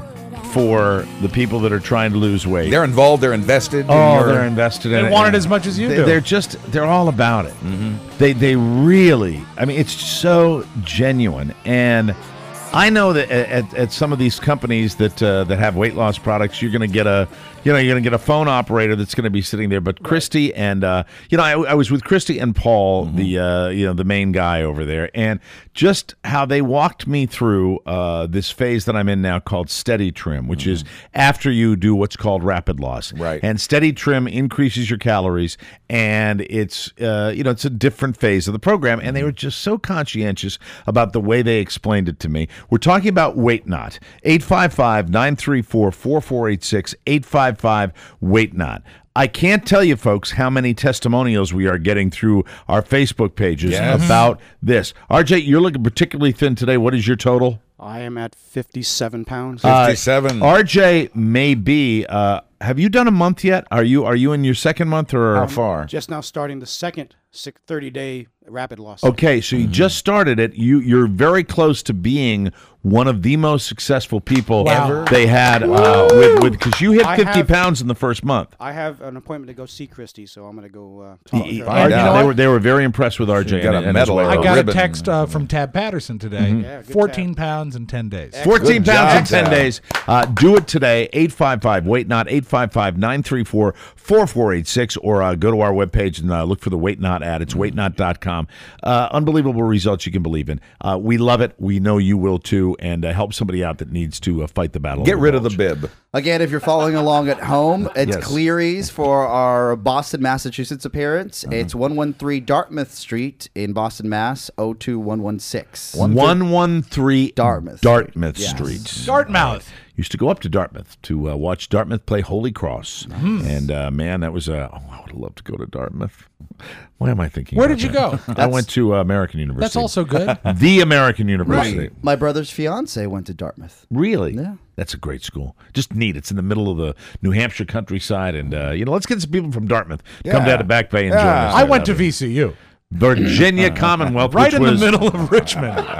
for the people that are trying to lose weight. They're involved. They're invested. in Oh, your- they're invested in They it. want it and as much as you they, do. They're just, they're all about it. They, they really, I mean, it's so genuine. And I know that at, at some of these companies that uh, that have weight loss products, you're going to get a, you know, you're going to get a phone operator that's going to be sitting there. But Christy and, uh, you know, I, I was with Christy and Paul, the, uh, you know, the main guy over there, and just how they walked me through uh, this phase that I'm in now called Steady Trim, which is after you do what's called rapid loss. Right. And Steady Trim increases your calories, and it's, uh, you know, it's a different phase of the program. And they were just so conscientious about the way they explained it to me. We're talking about Wait Not. eight five five, nine three four, four four eight six, eight five five, wait not. I can't tell you, folks, how many testimonials we are getting through our Facebook pages Yes. about this. R J, you're looking particularly thin today. What is your total? I am at fifty-seven pounds. Uh, fifty-seven. R J may be. Uh, have you done a month yet? Are you Are you in your second month or How far? Just now starting the second thirty-day rapid loss. Okay, so you just started it. You you're very close to being one of the most successful people Wow. they had uh, with with because you hit I fifty have- pounds in the first month. I have an appointment to go see Christy, so I'm going to go uh, talk to Y- her. y- Find out. they were they were very impressed with R J. She got and- a and his medal weight or I loss. got ribbon. a text uh, from Tab Patterson today. Yeah, good fourteen tab. pounds in ten days. fourteen Good pounds in job, ten Tab. days. Uh, do it today. eight five five, wait not, eight five five, nine three four, four four eight six, or uh, go to our webpage and uh, look for the Wait Not ad. It's wait not dot com. Uh, unbelievable results you can believe in. Uh, we love it. We know you will too. And uh, help somebody out that needs to uh, fight the battle. Get rid of the bulge. bib. Again, if you're following along at home, it's Yes. Cleary's for our Boston, Massachusetts appearance. Uh-huh. It's one one three Dartmouth Street in Boston, Mass. oh two one one six. one one three Dartmouth. Dartmouth Yes. Street. Dartmouth. Used to go up to Dartmouth to uh, watch Dartmouth play Holy Cross. And uh, man, that was uh, oh, I would love to go to Dartmouth. Why am I thinking? Where about did you that? go? I went to uh, American University. That's also good. the American University. My brother's fiance went to Dartmouth. Really? Yeah. That's a great school. Just neat. It's in the middle of the New Hampshire countryside, and uh, you know, let's get some people from Dartmouth to come Yeah. down to Back Bay and join Yeah. us. I there. went to That'd be- V C U. Virginia Commonwealth, Right which in was the middle of Richmond.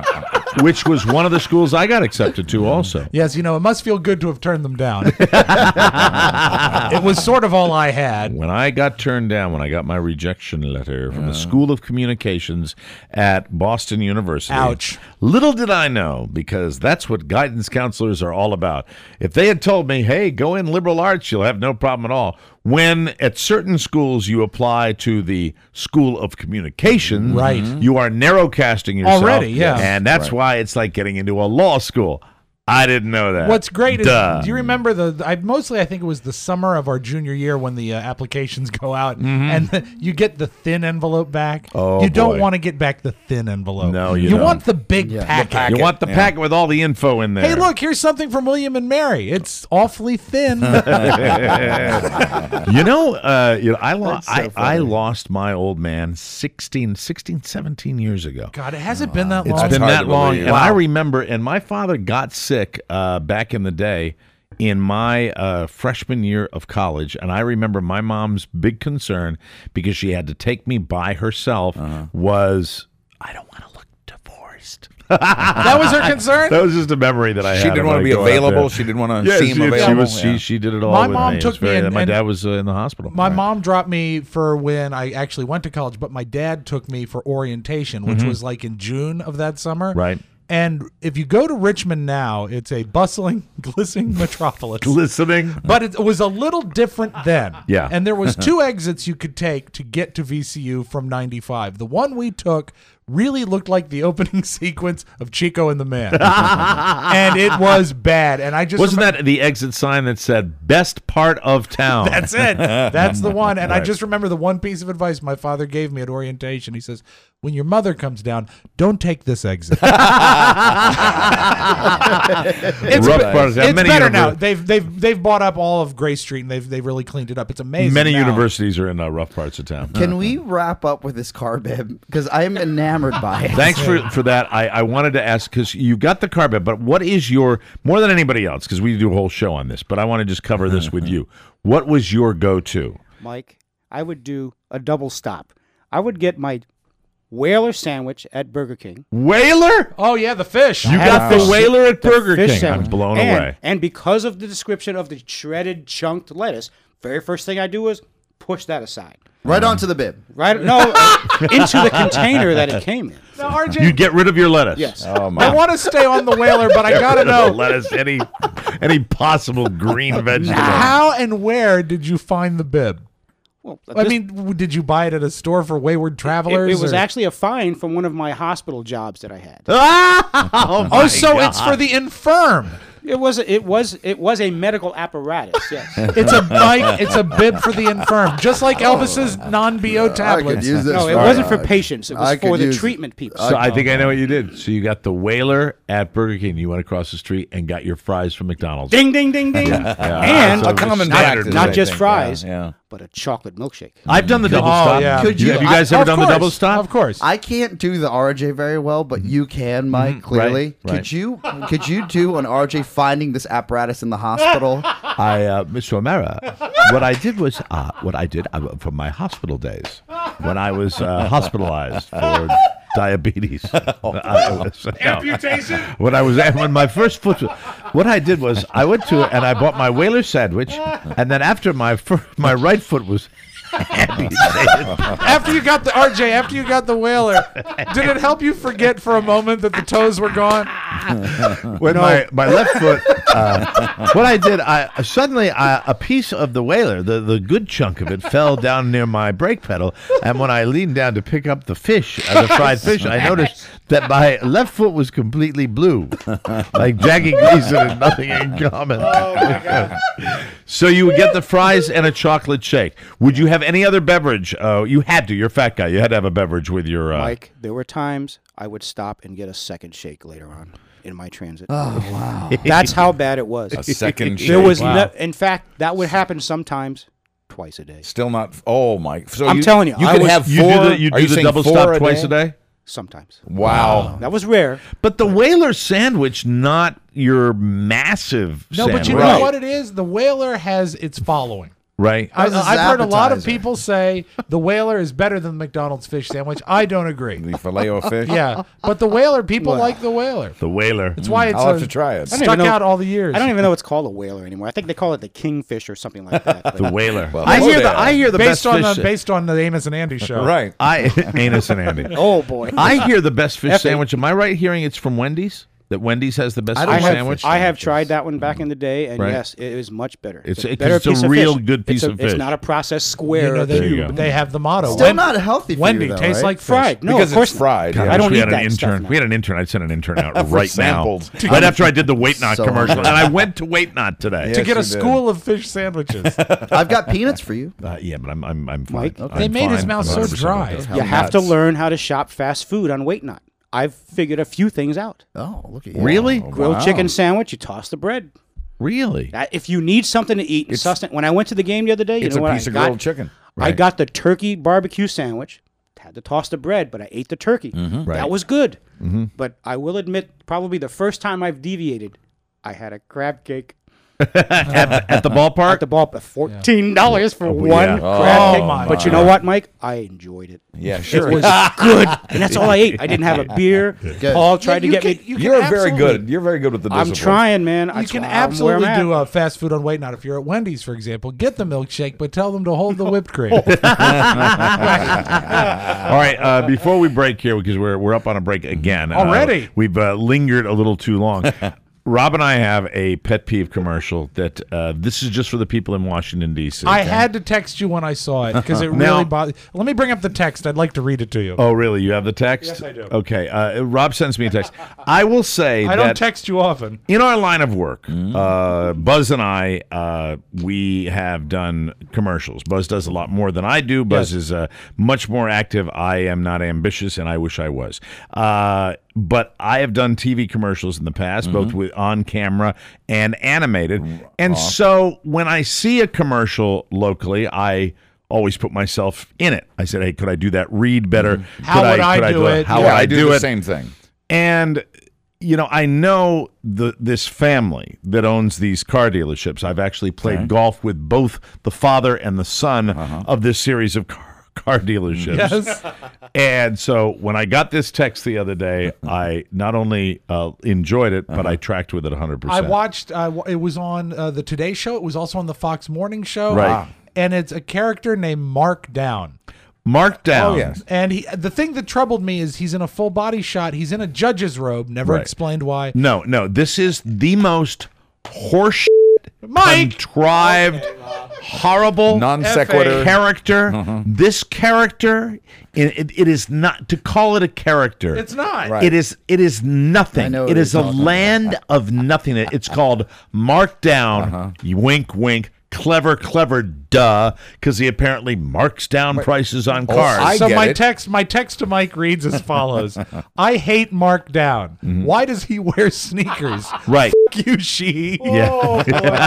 which was one of the schools I got accepted to also. Yes, you know, it must feel good to have turned them down. It was sort of all I had. When I got turned down, when I got my rejection letter from the School of Communications at Boston University. Ouch. Little did I know, because that's what guidance counselors are all about. If they had told me, hey, go in liberal arts, you'll have no problem at all. When at certain schools you apply to the School of Communications, right. you are narrowcasting yourself. Already, yeah. And that's Right. why it's like getting into a law school. I didn't know that. What's great Duh. is, do you remember the? I mostly I think it was the summer of our junior year when the uh, applications go out and the, you get the thin envelope back. Oh, you don't boy. want to get back the thin envelope. No, you you don't. want the big Yeah. packet. The packet. You want the Yeah. packet with all the info in there. Hey, look, here's something from William and Mary. It's awfully thin. you know, uh, you know, I, lo- That's so I, I funny. lost my old man sixteen, sixteen, seventeen years ago. God, it hasn't been that It's long. been hard that to long. believe. And Wow. I remember, and my father got sick uh, back in the day in my uh, freshman year of college. And I remember my mom's big concern, because she had to take me by herself, was, I don't want to look divorced. That was her concern. That was just a memory that I had. She didn't of want to when be I go out available. there. She didn't want to Yeah, seem she, available. she was. Yeah. She, she did it all. My with mom me. It took was very- me and- My and- dad was uh, in the hospital. My mom dropped me for when I actually went to college, but my dad took me for orientation, which was like in June of that summer. Right. And if you go to Richmond now, it's a bustling, glistening metropolis. Listening. But it was a little different then. Yeah. And there was two exits you could take to get to V C U from ninety-five. The one we took really looked like the opening sequence of Chico and the Man. And it was bad. And I just Wasn't remember- that the exit sign that said "best part of town"? That's it. That's the one. And I just remember the one piece of advice my father gave me at orientation. He says, when your mother comes down, don't take this exit. it's Rough be- part. it's Many better univer- now. They've they've they've bought up all of Gray Street and they've they've really cleaned it up. It's amazing. Many now. universities are in uh, rough parts of town. Can we wrap up with this car bib? Because I am enamored by it. Thanks for, for that. I, I wanted to ask, because you got the car bib, but what is your, more than anybody else, because we do a whole show on this, but I want to just cover this with you. What was your go-to? Mike, I would do a double stop. I would get my Whaler sandwich at Burger King. Whaler? Oh yeah, the fish. You I got had the fish- Whaler at the Burger fish King. sandwich. I'm blown and, away. And because of the description of the shredded chunked lettuce, very first thing I do is push that aside. Right onto the bib. Right? No, uh, into the container that it came in. Now, R J, You get rid of your lettuce. Yes. Oh I my! want to stay on the Whaler, but I gotta No know lettuce, any any possible green vegetable. how and where did you find the bib? Well, I this- mean, w- did you buy it at a store for wayward it, travelers? it was or- actually a find from one of my hospital jobs that I had. oh, Oh, so it's for the infirm. It was it was it was a medical apparatus. Yes. It's a bike. It's a bib for the infirm, just like Elvis's non-B O I could tablets. use this. No, it for, wasn't for uh, patients. It was I for could the use- treatment people. So I think I know what you did. So you got the Whaler at Burger King. You went across the street and got your fries from McDonald's. Ding ding ding ding. And So A common not, practice, not I just think. fries, Yeah, yeah. but a chocolate milkshake. I've done the double Oh, stop. yeah. Could you- have you guys I- ever Of done the course, double stop? Of course. I can't do the R J very well, but you can, Mike. Clearly, Right, right. could you? Could you do an R J finding this apparatus in the hospital? I, uh, Mister O'Mara, what I did was, uh, what I did uh, from my hospital days, when I was uh, hospitalized for diabetes. I was, Amputation? When I was, when my first foot, what I did was, I went to and I bought my Whaler sandwich, and then after my fir- my right foot was amputated. After you got the R J, after you got the Whaler, did it help you forget for a moment that the toes were gone? When my, my left foot, uh, what I did, I suddenly I, a piece of the Whaler, the, the good chunk of it, fell down near my brake pedal, and when I leaned down to pick up the fish, uh, the fried fish, I noticed that my left foot was completely blue, like Jackie Gleason and nothing in common. Oh my God. So you would get the fries and a chocolate shake. Would you have any other beverage? Uh, you had to. You're a fat guy. You had to have a beverage with your. Uh, Mike, there were times I would stop and get a second shake later on in my transit. Oh wow! That's how bad it was. A second shake. There was, Wow. no, in fact, that would happen sometimes twice a day. Still not. Oh my! So I'm telling you, you I could was- have you four. do the, you are do the saying double four stop twice a day? Sometimes. Wow. That was rare. But the Whaler sandwich, not your massive No, sandwich. but you know Right. what it is? The Whaler has its following. right? I, That was his I've heard a lot of appetizer. people say the Whaler is better than the McDonald's fish sandwich. I don't agree. The Filet-O-Fish. Yeah, but the Whaler, people Well, like the Whaler. The Whaler. That's why it's I'll have uh, to try it. I don't stuck even know- out all the years. I don't even know what's called a whaler anymore. I think they call it the kingfish or something like that. but- The Whaler. Well, I hello hear the there. I hear the based best on fish. the, based on the Amos and Andy show. Right. I Anus and Andy. oh boy. I hear the best fish F A. sandwich. Am I right hearing it's from Wendy's? That Wendy's has the best I fish don't I like have, sandwich? I have tried that one back in the day, and Right. yes, it is much better. It's- a it- 'cause better it's a piece of real fish. good piece it's a, of It's fish. not a processed You square. know, of they, you go. they have the motto. Still Wen- not healthy for Wendy you, though, tastes right? like fish. fried. No, Because of course it's not. fried. God, I don't we need had an that stuff intern. now. We had an intern. I'd send an intern out For right now, samples. right after I did the Wait Not So commercial, hungry. and I went to Wait Not today. Yeah. to get a Yes, you did. school of fish sandwiches. I've got peanuts for you. Uh, yeah, but I'm I'm I'm fine. Mike? I'm They made his fine. mouth I'm so one hundred percent dry. okay. You have to nuts. learn how to shop fast food on Wait Not. I've figured a few things out. Oh, look at you. Really? Grilled wow. chicken sandwich, you toss the bread. Really? That- If you need something to eat, It's- sustenance. When I went to the game the other day, you It's know a what piece I of got? grilled chicken. I Right. got the turkey barbecue sandwich. Had to toss the bread, but I ate the turkey. Right. That was good. But I will admit, probably the first time I've deviated, I had a crab cake at, at the ballpark? at the ball. Fourteen dollars for one yeah. crab Oh, cake. my But you know what, Mike? I enjoyed it. Yeah, sure. It was good, and that's all I ate. I didn't have a beer. Paul tried You to get can- me. you can You're very absolutely- good. You're very good with the I'm discipline. trying, man. You That's can why I'm where I'm absolutely at. do uh, fast food on Wait Not. If you're at Wendy's, for example, get the milkshake, but tell them to hold the whipped cream. All right, uh, before we break here, because we're we're up on a break again. uh, Already? we've uh, lingered a little too long. Rob and I have a pet peeve commercial that uh, this is just for the people in Washington, D C I had to text you when I saw it because it Now- really bothered. Let me bring up the text. I'd like to read it to you. Oh, really? You have the text? Yes, I do. Okay. Uh, Rob sends me a text. I will say I that don't text you often. in our line of work, uh, Buzz and I, uh, we have done commercials. Buzz does a lot more than I do. Buzz Yes. is uh, much more active. I am not ambitious, and I wish I was. Uh, but I have done T V commercials in the past, both with on camera and animated. And so when I see a commercial locally, I always put myself in it. I said, "Hey, could I do that read better? How Could would I could do it? How Yeah, would I, I do, do the it?" same thing. And you know, I know the this family that owns these car dealerships. I've actually played golf with both the father and the son of this series of car, car dealerships. Yes. And so when I got this text the other day, I not only uh, enjoyed it, but I tracked with it one hundred I percent. watched. Uh, w- it was on uh, the Today Show. It was also on the Fox Morning Show. Right. And it's a character named Mark Down. Mark down. Oh, yes. And he, the thing that troubled me is he's in a full body shot. He's in a judge's robe. Never Right. explained why. No, no. This is the most horse Mike. contrived, horrible Non sequitur. character. This character, it, it, it is not to call it a character. It's not. Right. It is. It is I nothing. know It what is you're a talking land of nothing. It's called Mark Down. You wink, wink. Clever, clever, duh, because he apparently marks down prices on cars. I so get my it. text, my text to Mike reads as follows: I hate Mark Down. Why does he wear sneakers? right. Fuck you, she. Yeah.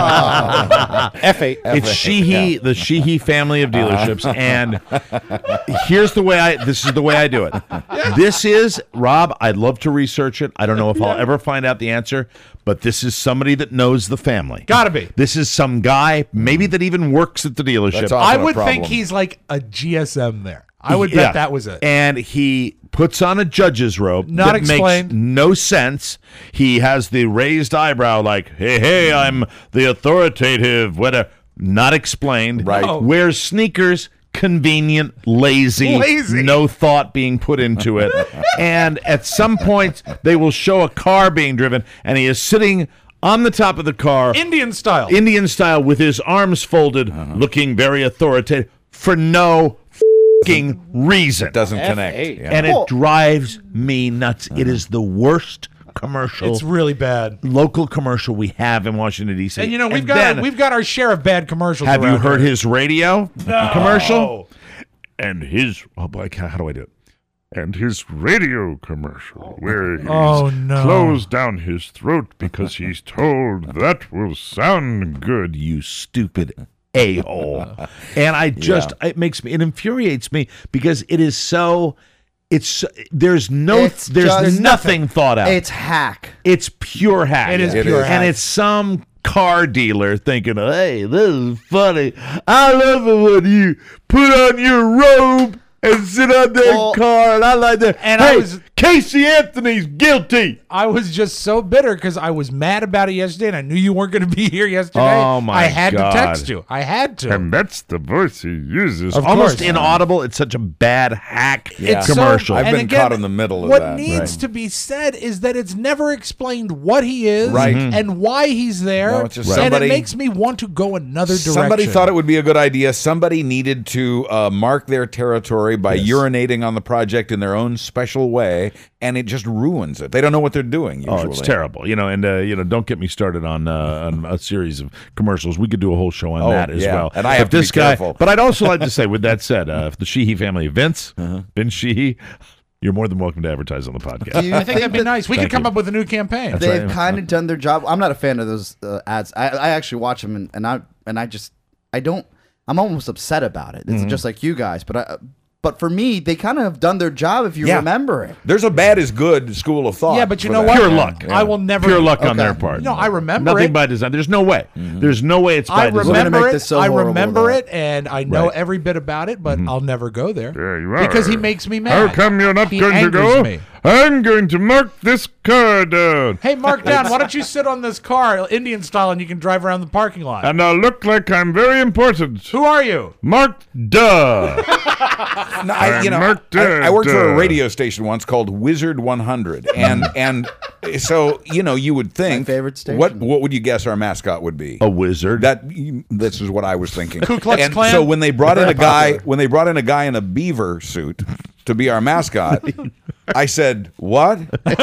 F eight. It's Sheehy, the Sheehy family of dealerships, and here's the way I. This is the way I do it. This is Rob. I'd love to research it. I don't know if I'll ever find out the answer, but this is somebody that knows the family. Gotta be. This is some guy, maybe that even works at the dealership. That's awesome. I Often a would think problem. he's like a G S M there. I would Yeah. bet that was it. And he puts on a judge's robe. Not that explained. Makes no sense. He has the raised eyebrow, like, "Hey, hey, I'm the authoritative." Whatever. Not explained. Right. No. Wears sneakers. Convenient, lazy, Lazy. no thought being put into it. And at some point, they will show a car being driven, and he is sitting on the top of the car, Indian style. Indian style, with his arms folded, looking very authoritative for no fucking reason. Doesn't F connect. eight. Yeah. And it drives me nuts. It is the worst commercial, It's really bad. local commercial we have in Washington, D C. And you know we've And got then, our, we've got our share of bad commercials. have you around heard here. his radio commercial? And his oh boy, how do I do it? And his radio commercial, where he's Oh, no. closed down his throat because he's told that will sound good. You stupid a-hole. And I just it makes me it infuriates me because it is so it's there's no It's there's just nothing thought out. It's hack. It's pure hack. It is It pure is. hack. And it's some car dealer thinking, hey, this is funny. I love it when you put on your robe and sit on that Well, car, and I like that. and hey, I was- Casey Anthony's guilty. I was just so bitter because I was mad about it yesterday, and I knew you weren't going to be here yesterday. Oh, my I had God. to text you. I had to. And that's the voice he uses. Of Almost course. inaudible. It's such a bad hack It's so- commercial. I've and been again, caught in the middle of what that. needs Right. to be said is that it's never explained what he is Right. and why he's there. No, it's just and somebody- it makes me want to go another direction. Somebody thought it would be a good idea. Somebody needed to uh, mark their territory by urinating on the project in their own special way, and it just ruins it. They don't know what they're doing usually. Oh, it's terrible. You know, and uh, you know, don't get me started on, uh, on a series of commercials. We could do a whole show on Oh, that as yeah. well. And I But have to this be guy, careful. But I'd also like to say, with that said, uh, if the Sheehy family, Vince, Uh-huh. Vince Sheehy, you're more than welcome to advertise on the podcast. Do you I think that'd be that nice. We Thank could come you. up with a new campaign. They've kind of done their job. I'm not a fan of those uh, ads. I, I actually watch them, and, and I and I just I don't. I'm almost upset about it. It's Mm-hmm. just like you guys, but I. But for me, they kind of have done their job if you Yeah. remember it. There's a bad is good school of thought. Yeah, but you for know that. what? Pure luck. I will never. Pure luck on Okay. their part. No, I remember Nothing it. by design. There's no way. There's no way it's by I design. gonna remember make it. this so I horrible, remember though. it, and I know Right. every bit about it, but I'll never go there. There you are. Because he makes me mad. How come you're not He going to angers go? me. I'm going to mark this car down. Hey, Mark Down, why don't you sit on this car, Indian style, and you can drive around the parking lot? And I'll look like I'm very important. Who are you? Mark Duh. No, I, you know, Mark I, I worked for a Duh. radio station once called Wizard one hundred, and and so you know you would think favorite station. what what would you guess our mascot would be? A wizard. That this is what I was thinking. Ku Klux and Klan? so when they brought in a Very guy popular. when they brought in a guy in a beaver suit to be our mascot, I said, "What? you know,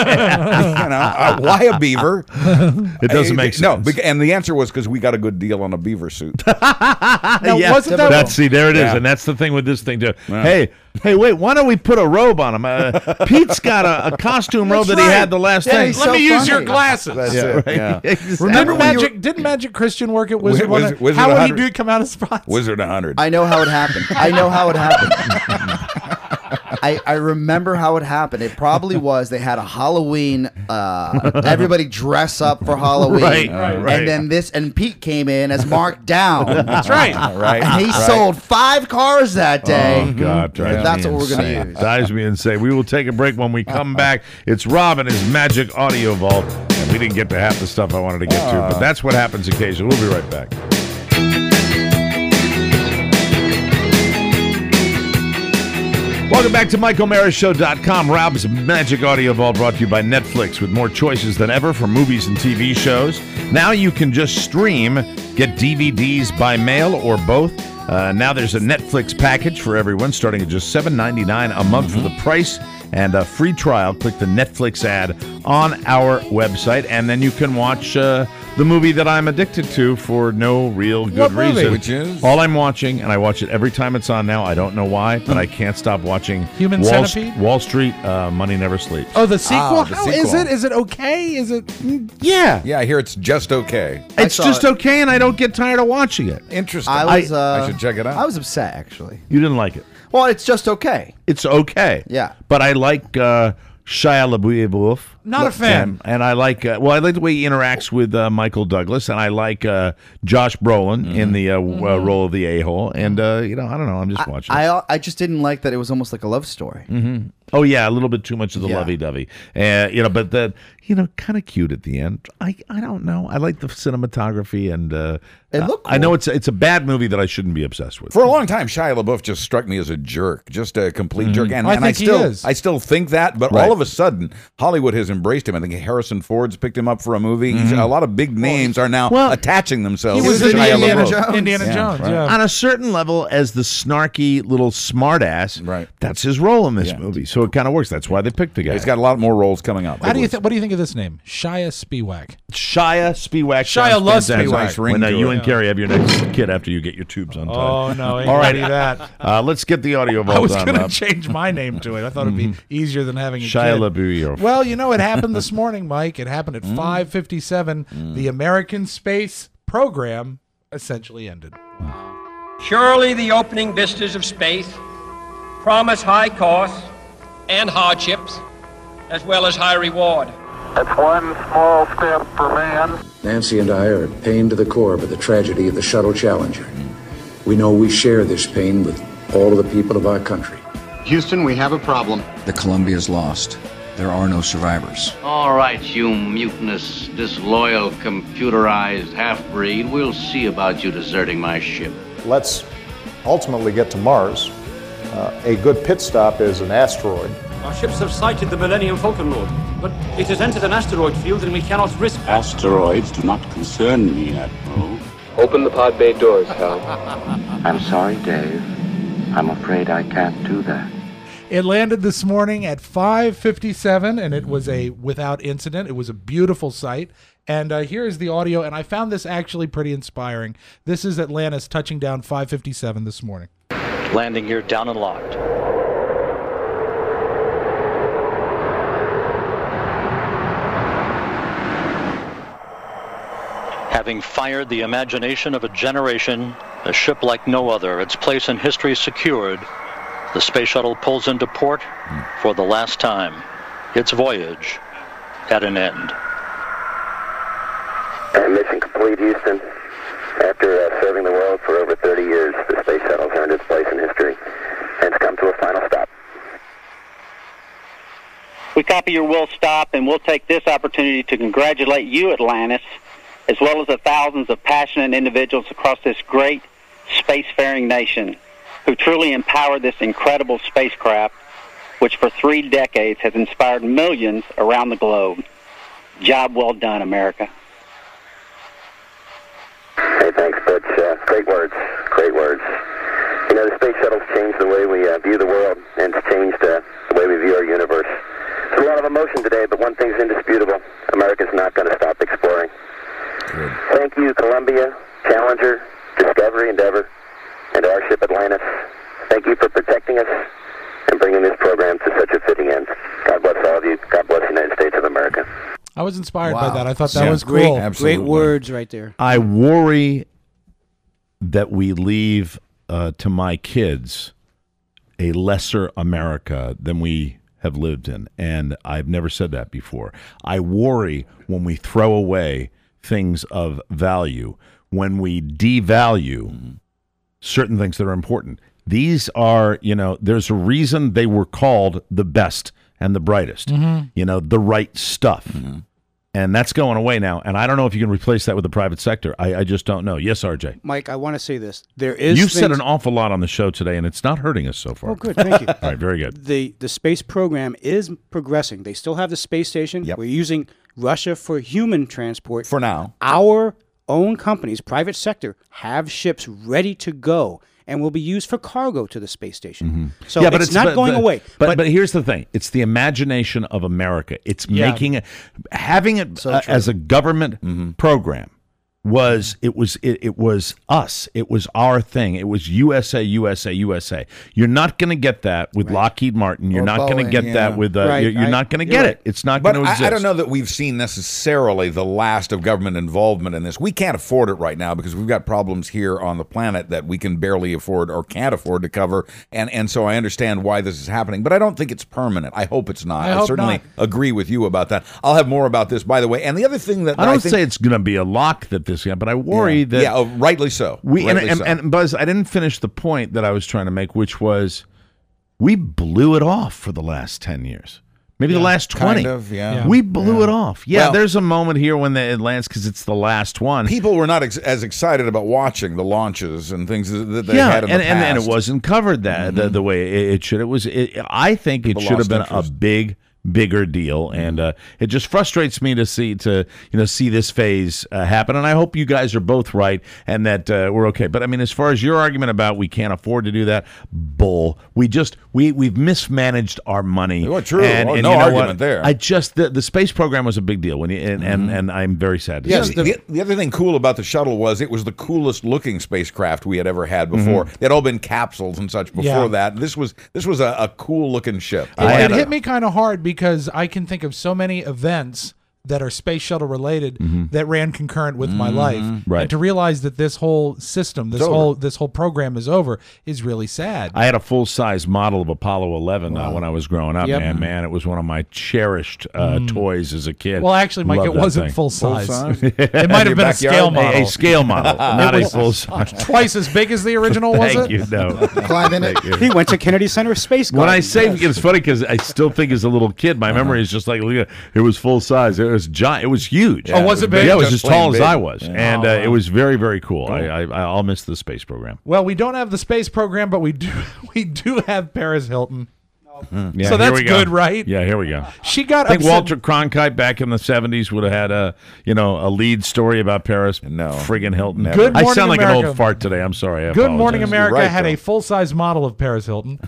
uh, why a beaver? It doesn't Uh, make sense. No, bec- and the answer was because we got a good deal on a beaver suit. Now, yeah, wasn't that that's see, there it is, Yeah. and that's the thing with this thing too. Hey, hey, wait, why don't we put a robe on him? Uh, Pete's got a, a costume robe that he right. had the last Yeah, thing. he's Let so me use your funny. glasses. That's Yeah, it. right. Yeah. Exactly. Remember when you Magic? Didn't Magic Christian work at Wizard? Wiz- one hundred? Wizard How would he one hundred. do come out of spots? Wizard one hundred. I know how it happened. I know how it happened. I, I remember how it happened. It probably was they had a Halloween. Uh, everybody dress up for Halloween, Right, right, right. and then this and Pete came in as Mark Down. That's right. right. And he right. sold five cars that day. Oh, God, drives And that's me what we're gonna insane. use. Drives me insane. We will take a break. When we come back, it's Rob and his Magic Audio Vault. And we didn't get to half the stuff I wanted to get to, but that's what happens occasionally. We'll be right back. Welcome back to Mike O'Mara Show dot com. Rob's Magic Audio Vault brought to you by Netflix with more choices than ever for movies and T V shows. Now you can just stream, get D V Ds by mail or both. Uh, now there's a Netflix package for everyone starting at just seven ninety-nine a month for the price and a free trial. Click the Netflix ad on our website and then you can watch uh, the movie that I'm addicted to for no real good What movie? reason. Which is? All I'm watching, and I watch it every time it's on now. I don't know why, but I can't stop watching Human Wall, Centipede? Wall Street, uh, Money Never Sleeps. Oh, the sequel? Ah, the How is sequel. it? Is it okay? Is it? Yeah. Yeah, I hear it's just okay. It's saw just it. okay, and I don't get tired of watching it. Interesting. I was. Uh, I should check it out. I was upset actually. You didn't like it. Well, it's just okay. It's okay. Yeah. But I like uh, Shia LaBeouf. Not a fan. And I like, uh, well, I like the way he interacts with uh, Michael Douglas, and I like uh, Josh Brolin in the uh, w- uh, role of the a-hole. And, uh, you know, I don't know. I'm just watching. it. I I just didn't like that it was almost like a love story. Oh yeah, a little bit too much of the Yeah. lovey-dovey, uh, you know. But the, you know, kind of cute at the end. I, I don't know. I like the cinematography, and uh, It looked I know cool. it's it's a bad movie that I shouldn't be obsessed with. For a long time, Shia LaBeouf just struck me as a jerk, just a complete jerk. And, I and I think he still, is. I still think that, but Right. all of a sudden, Hollywood has embraced him. I think Harrison Ford's picked him up for a movie. He's- A lot of big names are now Well, attaching themselves He was to in Shia Indiana LaBeouf. Jones. Indiana Yeah, Jones, right. yeah. On a certain level, as the snarky little smartass, Right. that's his role in this Yeah. movie. So it kind of works. That's why they picked the guy. He's got a lot more roles coming up. How do you think? What do you think of this name, Shia Spiewak? Shia Spiewak. Shia sounds loves fantastic. Spiewak. Nice ring When uh, to you it. and Carrie have your next kid after you get your tubes on time. Oh no, ain't All gonna right. do that. Uh, let's get the audio vault I was on, going to Rob. change my name to it. I thought it'd be easier than having a Shia kid. LaBeouf. Well, you know, it happened this morning, Mike. It happened at five fifty-seven. The American space program essentially ended. Surely the opening vistas of space promise high costs and hardships, as well as high reward. That's one small step for man, Nancy and I are pained to the core by the tragedy of the Shuttle Challenger. We know we share this pain with all of the people of our country. Houston, we have a problem. The Columbia's lost. There are no survivors. All right, you mutinous, disloyal, computerized half-breed. We'll see about you deserting my ship. Let's ultimately get to Mars. Uh, a good pit stop is an asteroid. Our ships have sighted the Millennium Falcon node, but it has entered an asteroid field and we cannot risk... Asteroids do not concern me, Admiral. Open the pod bay doors, Hal. I'm sorry, Dave. I'm afraid I can't do that. It landed this morning at five fifty-seven, and it was a without incident. It was a beautiful sight. And uh, here is the audio, and I found this actually pretty inspiring. This is Atlantis touching down five fifty-seven this morning. Landing gear down and locked. Having fired the imagination of a generation, a ship like no other, its place in history secured, the space shuttle pulls into port for the last time. Its voyage at an end. And mission complete, Houston. After uh, serving the world for over thirty years, the space shuttle's earned its place in history and it's come to a final stop. We copy your will stop, and we'll take this opportunity to congratulate you, Atlantis, as well as the thousands of passionate individuals across this great spacefaring nation who truly empowered this incredible spacecraft, which for three decades has inspired millions around the globe. Job well done, America. Hey, thanks, Butch. Uh, great words. Great words. You know, the space shuttle's changed the way we uh, view the world, and it's changed uh, the way we view our universe. There's a lot of emotion today, but one thing's indisputable. America's not going to stop exploring. Good. Thank you, Columbia, Challenger, Discovery, Endeavor, and our ship Atlantis. Thank you for protecting us and bringing this program to such a fitting end. God bless all of you. God bless the United States of America. I was inspired Wow. by that. I thought that Yeah, was Great, cool. Absolutely. great words right there. I worry that we leave uh, to my kids a lesser America than we have lived in. And I've never said that before. I worry when we throw away things of value, when we devalue mm-hmm. certain things that are important. These are, you know, there's a reason they were called the best and the brightest, mm-hmm. you know, the right stuff. Mm-hmm. And that's going away now. And I don't know if you can replace that with the private sector. I, I just don't know. Yes, R J. Mike, I want to say this. There is You've said things- an awful lot on the show today, and it's not hurting us so far. Oh, good. Thank you. All right, very good. The the space program is progressing. They still have the space station. Yep. We're using Russia for human transport. For now. Our own companies, private sector, have ships ready to go and will be used for cargo to the space station. Mm-hmm. So it's, not but, going but, away. But, But, but here's the thing: it's the imagination of America. It's Yeah. making it, having it So uh, true. as a government Mm-hmm. program was it was it, it was us. It was our thing. It was U S A, U S A, U S A. You're not going to get that with Lockheed Martin. You're Or not going to Boeing, get yeah. that with. Uh, Right, You're, you're I- not going to you're get right. it. It's not But going to exist. I, I don't know that we've seen necessarily the last of government involvement in this. We can't afford it right now because we've got problems here on the planet that we can barely afford or can't afford to cover. And and so I understand why this is happening, but I don't think it's permanent. I hope it's not. I I, hope certainly not. agree with you about that. I'll have more about this, by the way. And the other thing that I don't think, say it's going to be a lock that this, yeah, but I worry yeah, that yeah, oh, rightly so. We and, rightly and, so. and Buzz, I didn't finish the point that I was trying to make, which was we blew it off for the last ten years, maybe the last twenty. Kind of, yeah. Yeah. We blew Yeah. it off. Yeah, Well- there's a moment here when the, it lands because it's the last one. People were not ex- as excited about watching the launches and things that they yeah, had in and, the and, past. and it wasn't covered that the, the way it, it should. It was. It, I think People it should have lost been interest. a big. bigger deal, and uh, it just frustrates me to see to you know see this phase uh, happen. And I hope you guys are both right and that uh, we're okay. But I mean, as far as your argument about we can't afford to do that, bull. We just we we've mismanaged our money. Well, true. And, Oh, and no you know argument what? there. I just the, the space program was a big deal when you, and, and and I'm very sad. To Yes, see. the, the other thing cool about the shuttle was it was the coolest looking spacecraft we had ever had before. Mhm. They'd all been capsules and such before Yeah. that. This was this was a, a cool looking ship. It, it hit me kind of hard because I can think of so many events that are space shuttle related Mm-hmm. that ran concurrent with my life. Right. And to realize that this whole system, this It's over. whole this whole program is over is really sad. I had a full size model of Apollo eleven uh, when I was growing up, Yep. man. Man, it was one of my cherished uh, Mm. toys as a kid. Well, actually, Mike, Loved it that wasn't thing. full size. size? It might have been a scale model. A, a scale model, not It a was full size. Twice as big as the original, was Thank it? you. No. Climbing it. Thank you. He went to Kennedy Center Space When Garden. I say it's funny because I still think as a little kid, my memory is just like look at it was full size. It was giant. It was huge. Oh, was it big? Yeah, it was Just as tall plain as I big. was, Yeah. and Oh, uh, wow. it was very, very cool. I, I I'll miss the space program. Well, we don't have the space program, but we do we do have Paris Hilton. Yeah, So here that's we go. good, right? Yeah, here we go. She got I think upset- Walter Cronkite back in the seventies would have had a you know a lead story about Paris. No, friggin' Hilton. Good I Morning sound like an America. old fart today. I'm sorry. I Good Morning apologize. America You're right, had though. a full size model of Paris Hilton,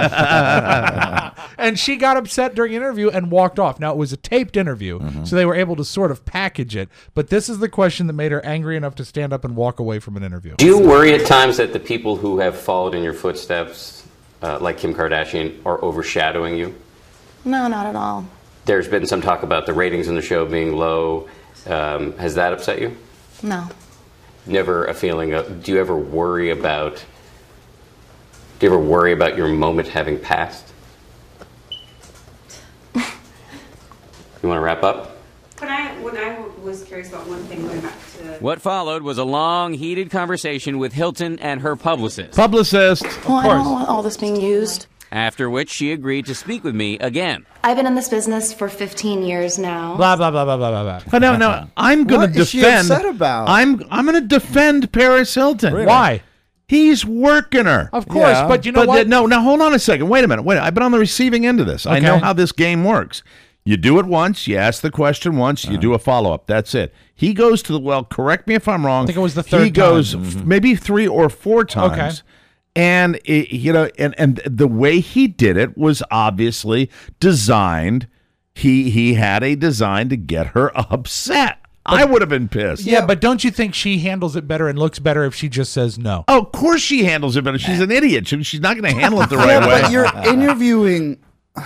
and she got upset during an interview and walked off. Now it was a taped interview, Mm-hmm. so they were able to sort of package it. But this is the question that made her angry enough to stand up and walk away from an interview. Do you worry at times that the people who have followed in your footsteps, uh, like Kim Kardashian, are overshadowing you? No, not at all. There's been some talk about the ratings in the show being low. Um, has that upset you? No. Never a feeling of, do you ever worry about, do you ever worry about your moment having passed? You want to wrap up? When I, when I was curious about one thing going back to... What followed was a long, heated conversation with Hilton and her publicist. Publicist. Well, I don't want all this being used. After which she agreed to speak with me again. I've been in this business for fifteen years now. Blah blah blah blah blah blah blah. But no, no, I'm going to What is she defend. upset about? I'm I'm going to defend Paris Hilton. Really? Why? He's working her. Of course, Yeah. but you know but what? the- no, now hold on a second. Wait a minute. Wait. I've been on the receiving end of this. I know Okay. how this game works. You do it once. You ask the question once. You do a follow up. That's it. He goes to the well. Correct me if I'm wrong. I think it was the He third goes time. f- maybe three or four times. Okay. And it, you know, and and the way he did it was obviously designed. He he had a design to get her upset. I would have been pissed. Yeah, but don't you think she handles it better and looks better if she just says no? Oh, of course she handles it better. She's an idiot. She- She's not going to handle it the right Yeah, way. but you're interviewing.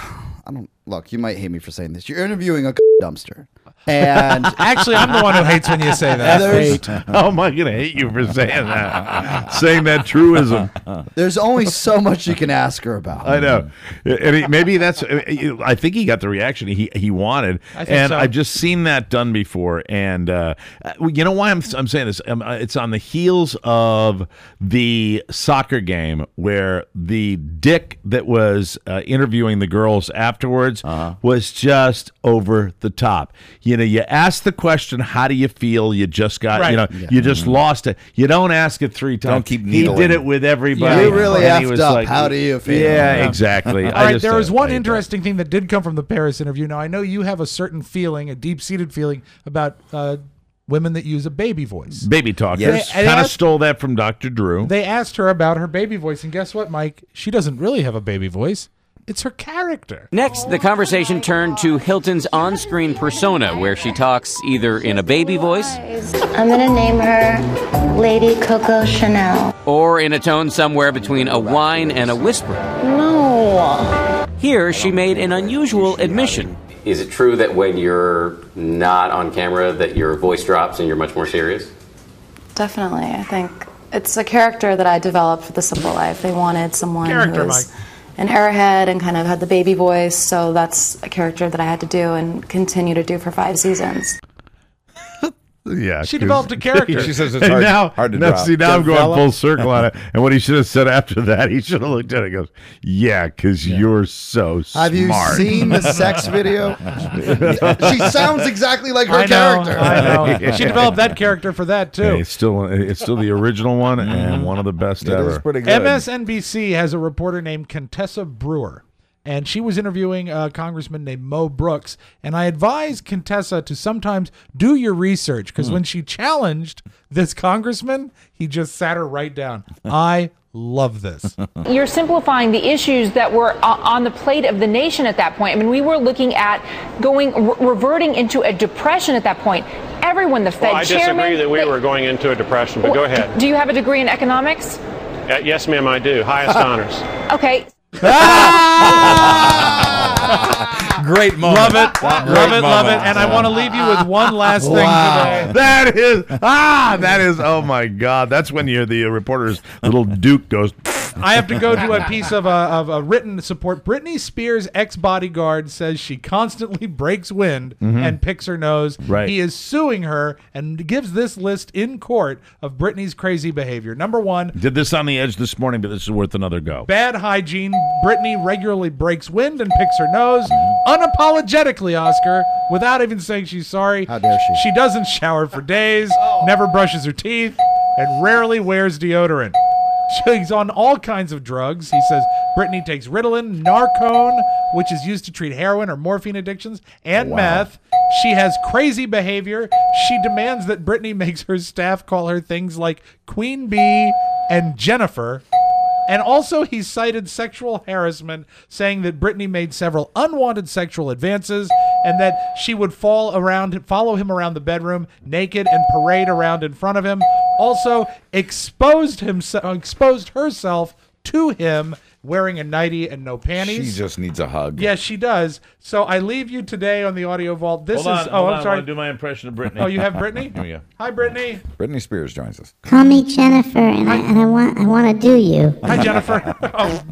I don't look. You might hate me for saying this. You're interviewing a dumpster, and Actually, I'm the one who hates when you say that. There's, How am I going to hate you for saying that? Saying that truism. there's only so much you can ask her about. I know. And he, maybe that's. I think he got the reaction he he wanted, I think and so. I've just seen that done before. And uh, you know why I'm I'm saying this? Um, uh, it's on the heels of the soccer game where the dick that was uh, interviewing the girls afterwards was just over the top. You know, you ask the question, "How do you feel?" You just got, Right. you know, Yeah. you just lost it. You don't ask it three times. Don't keep He needling. did it with everybody. You really And he effed was up. like- How do you feel? Yeah, Yeah. exactly. All I right, just, there uh, was one I hate interesting thing that did come from the Paris interview. Now, I know you have a certain feeling, a deep-seated feeling about uh, women that use a baby voice. that. Baby talkers. Yes. They- they Kind of asked- stole that from Doctor Drew. They asked her about her baby voice, and guess what, Mike? She doesn't really have a baby voice. It's her character. Next, the conversation turned to Hilton's on-screen persona, where she talks either in a baby voice I'm gonna name her Lady Coco Chanel. or in a tone somewhere between a whine and a whisper. No. Here, she made an unusual admission. Is it true that when you're not on camera that your voice drops and you're much more serious? Definitely, I think it's a character that I developed for The Simple Life. They wanted someone Character, who was Mike. an airhead and kind of had the baby voice, so that's a character that I had to do and continue to do for five seasons. Yeah, She 'cause- developed a character. She says it's And hard, now, hard to now, drop. see, now I'm going Develop- full circle on it. And what he should have said after that, he should have looked at it and goes, yeah, because you're so smart. Have you seen the sex video? She sounds exactly like her I know, character. I know. She developed that character for that, too. Hey, it's still it's still the original one and one of the best It ever. is pretty good. M S N B C has a reporter named Contessa Brewer, and she was interviewing a congressman named Mo Brooks. And I advise Contessa to sometimes do your research, because when she challenged this congressman, he just sat her right down. I love this. You're simplifying the issues that were o- on the plate of the nation at that point. I mean, we were looking at going, re- reverting into a depression at that point. Everyone, the Fed Well, I chairman. disagree that we they- were going into a depression, but go ahead. Do you have a degree in economics? Uh, yes, ma'am, I do. Highest honors. Okay. Great moment. Love it. Great love it, love it. moment. And I want to leave you with one last thing Wow. today. That is, ah, that is, oh my God. That's when you the reporter's little Duke goes. I have to go to a piece of a, of a written support. Britney Spears' ex-bodyguard says she constantly breaks wind Mhm. and picks her nose. Right. He is suing her and gives this list in court of Britney's crazy behavior. Number one, Did this on the edge this morning, but this is worth another go. bad hygiene. Britney regularly breaks wind and picks her nose. Unapologetically, Oscar, without even saying she's sorry. How dare she? She doesn't shower for days, never brushes her teeth, and rarely wears deodorant. She's on all kinds of drugs. He says Britney takes Ritalin, Narcone, which is used to treat heroin or morphine addictions, and Wow. meth. She has crazy behavior. She demands that Britney makes her staff call her things like Queen Bee and Jennifer. And also, he cited sexual harassment, saying that Britney made several unwanted sexual advances and that she would fall around, follow him around the bedroom naked and parade around in front of him. Also, exposed himself, exposed herself to him wearing a nightie and no panties. She just needs a hug. Yes, she does. So I leave you today on the audio vault. This Hold is. on, oh, hold I'm on, I sorry. wanna do my impression of Britney. Oh, you have Britney? Here we go. Hi, Britney. Britney Spears joins us. Call me Jennifer, and I, and I want I want to do you. Hi, Jennifer. Oh.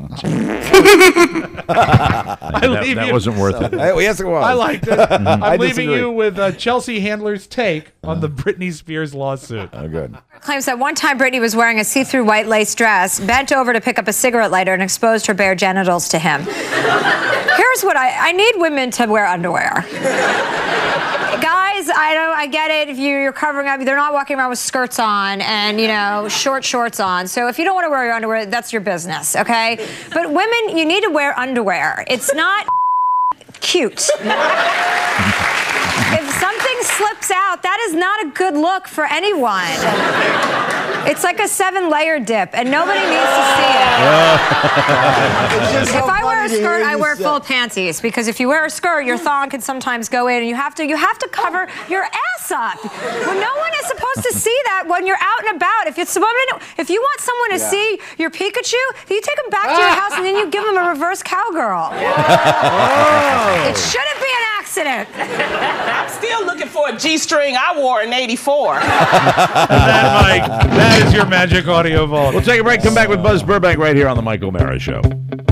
I that leave that you- wasn't worth it. Hey, yes, it was. I liked it. Mhm. I'm I leaving disagree. you with uh, Chelsea Handler's take on the Britney Spears lawsuit. Oh, good. Claims that one time Britney was wearing a see-through white lace dress, bent over to pick up a cigarette lighter, and exposed her bare genitals to him. Here's what I, I need women to wear underwear. Guys, I don't. I get it. If you, you're covering up, they're not walking around with skirts on and, you know, short shorts on. So if you don't want to wear your underwear, that's your business, okay? But women, you need to wear underwear. It's not cute. If something slips out, that is not a good look for anyone. It's like a seven-layer dip, and nobody needs to see it. If I wear a skirt, I wear full panties, because if you wear a skirt, your thong can sometimes go in, and you have to you have to cover your ass up. Well, no one is supposed to see that when you're out and about. If it's if you want someone to Yeah. see your Pikachu, you take them back to your house, and then you give them a reverse cowgirl. It shouldn't be an accident. I'm still looking for a G-string I wore in eighty-four. That, Mike, that is your magic audio vault. We'll take a break. Come back with Buzz Burbank right here on the Mike O'Mara Show.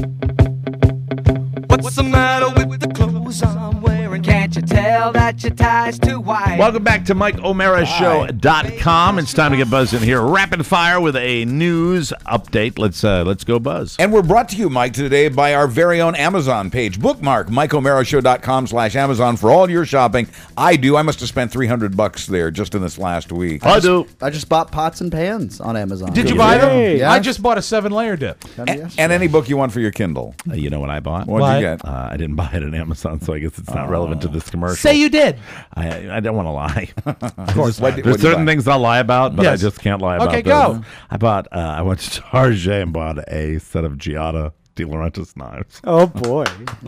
What's the matter with the clothes I'm wearing? Can't you tell that your tie's too wide? Welcome back to Mike O'Mara Show dot com. It's time to get Buzz in here. Rapid fire with a news update. Let's uh, let's go, Buzz. And we're brought to you, Mike, today by our very own Amazon page. Bookmark Mike O'Mara Show dot com slash Amazon for all your shopping. I do. I must have spent three hundred bucks there just in this last week. I do. I just bought pots and pans on Amazon. Did you buy them? Yeah. I just bought a seven-layer dip. And, and any book you want for your Kindle. Uh, you know what I bought? What'd you get? Uh, I didn't buy it on Amazon, so I guess it's not relevant to this commercial. Say you did. I, I don't want to lie. Of course. What, There's certain things I'll lie about, but Yes. I just can't lie about Okay, those. go. I bought. Uh, I went to Target and bought a set of Giada De Laurentiis knives. Oh boy.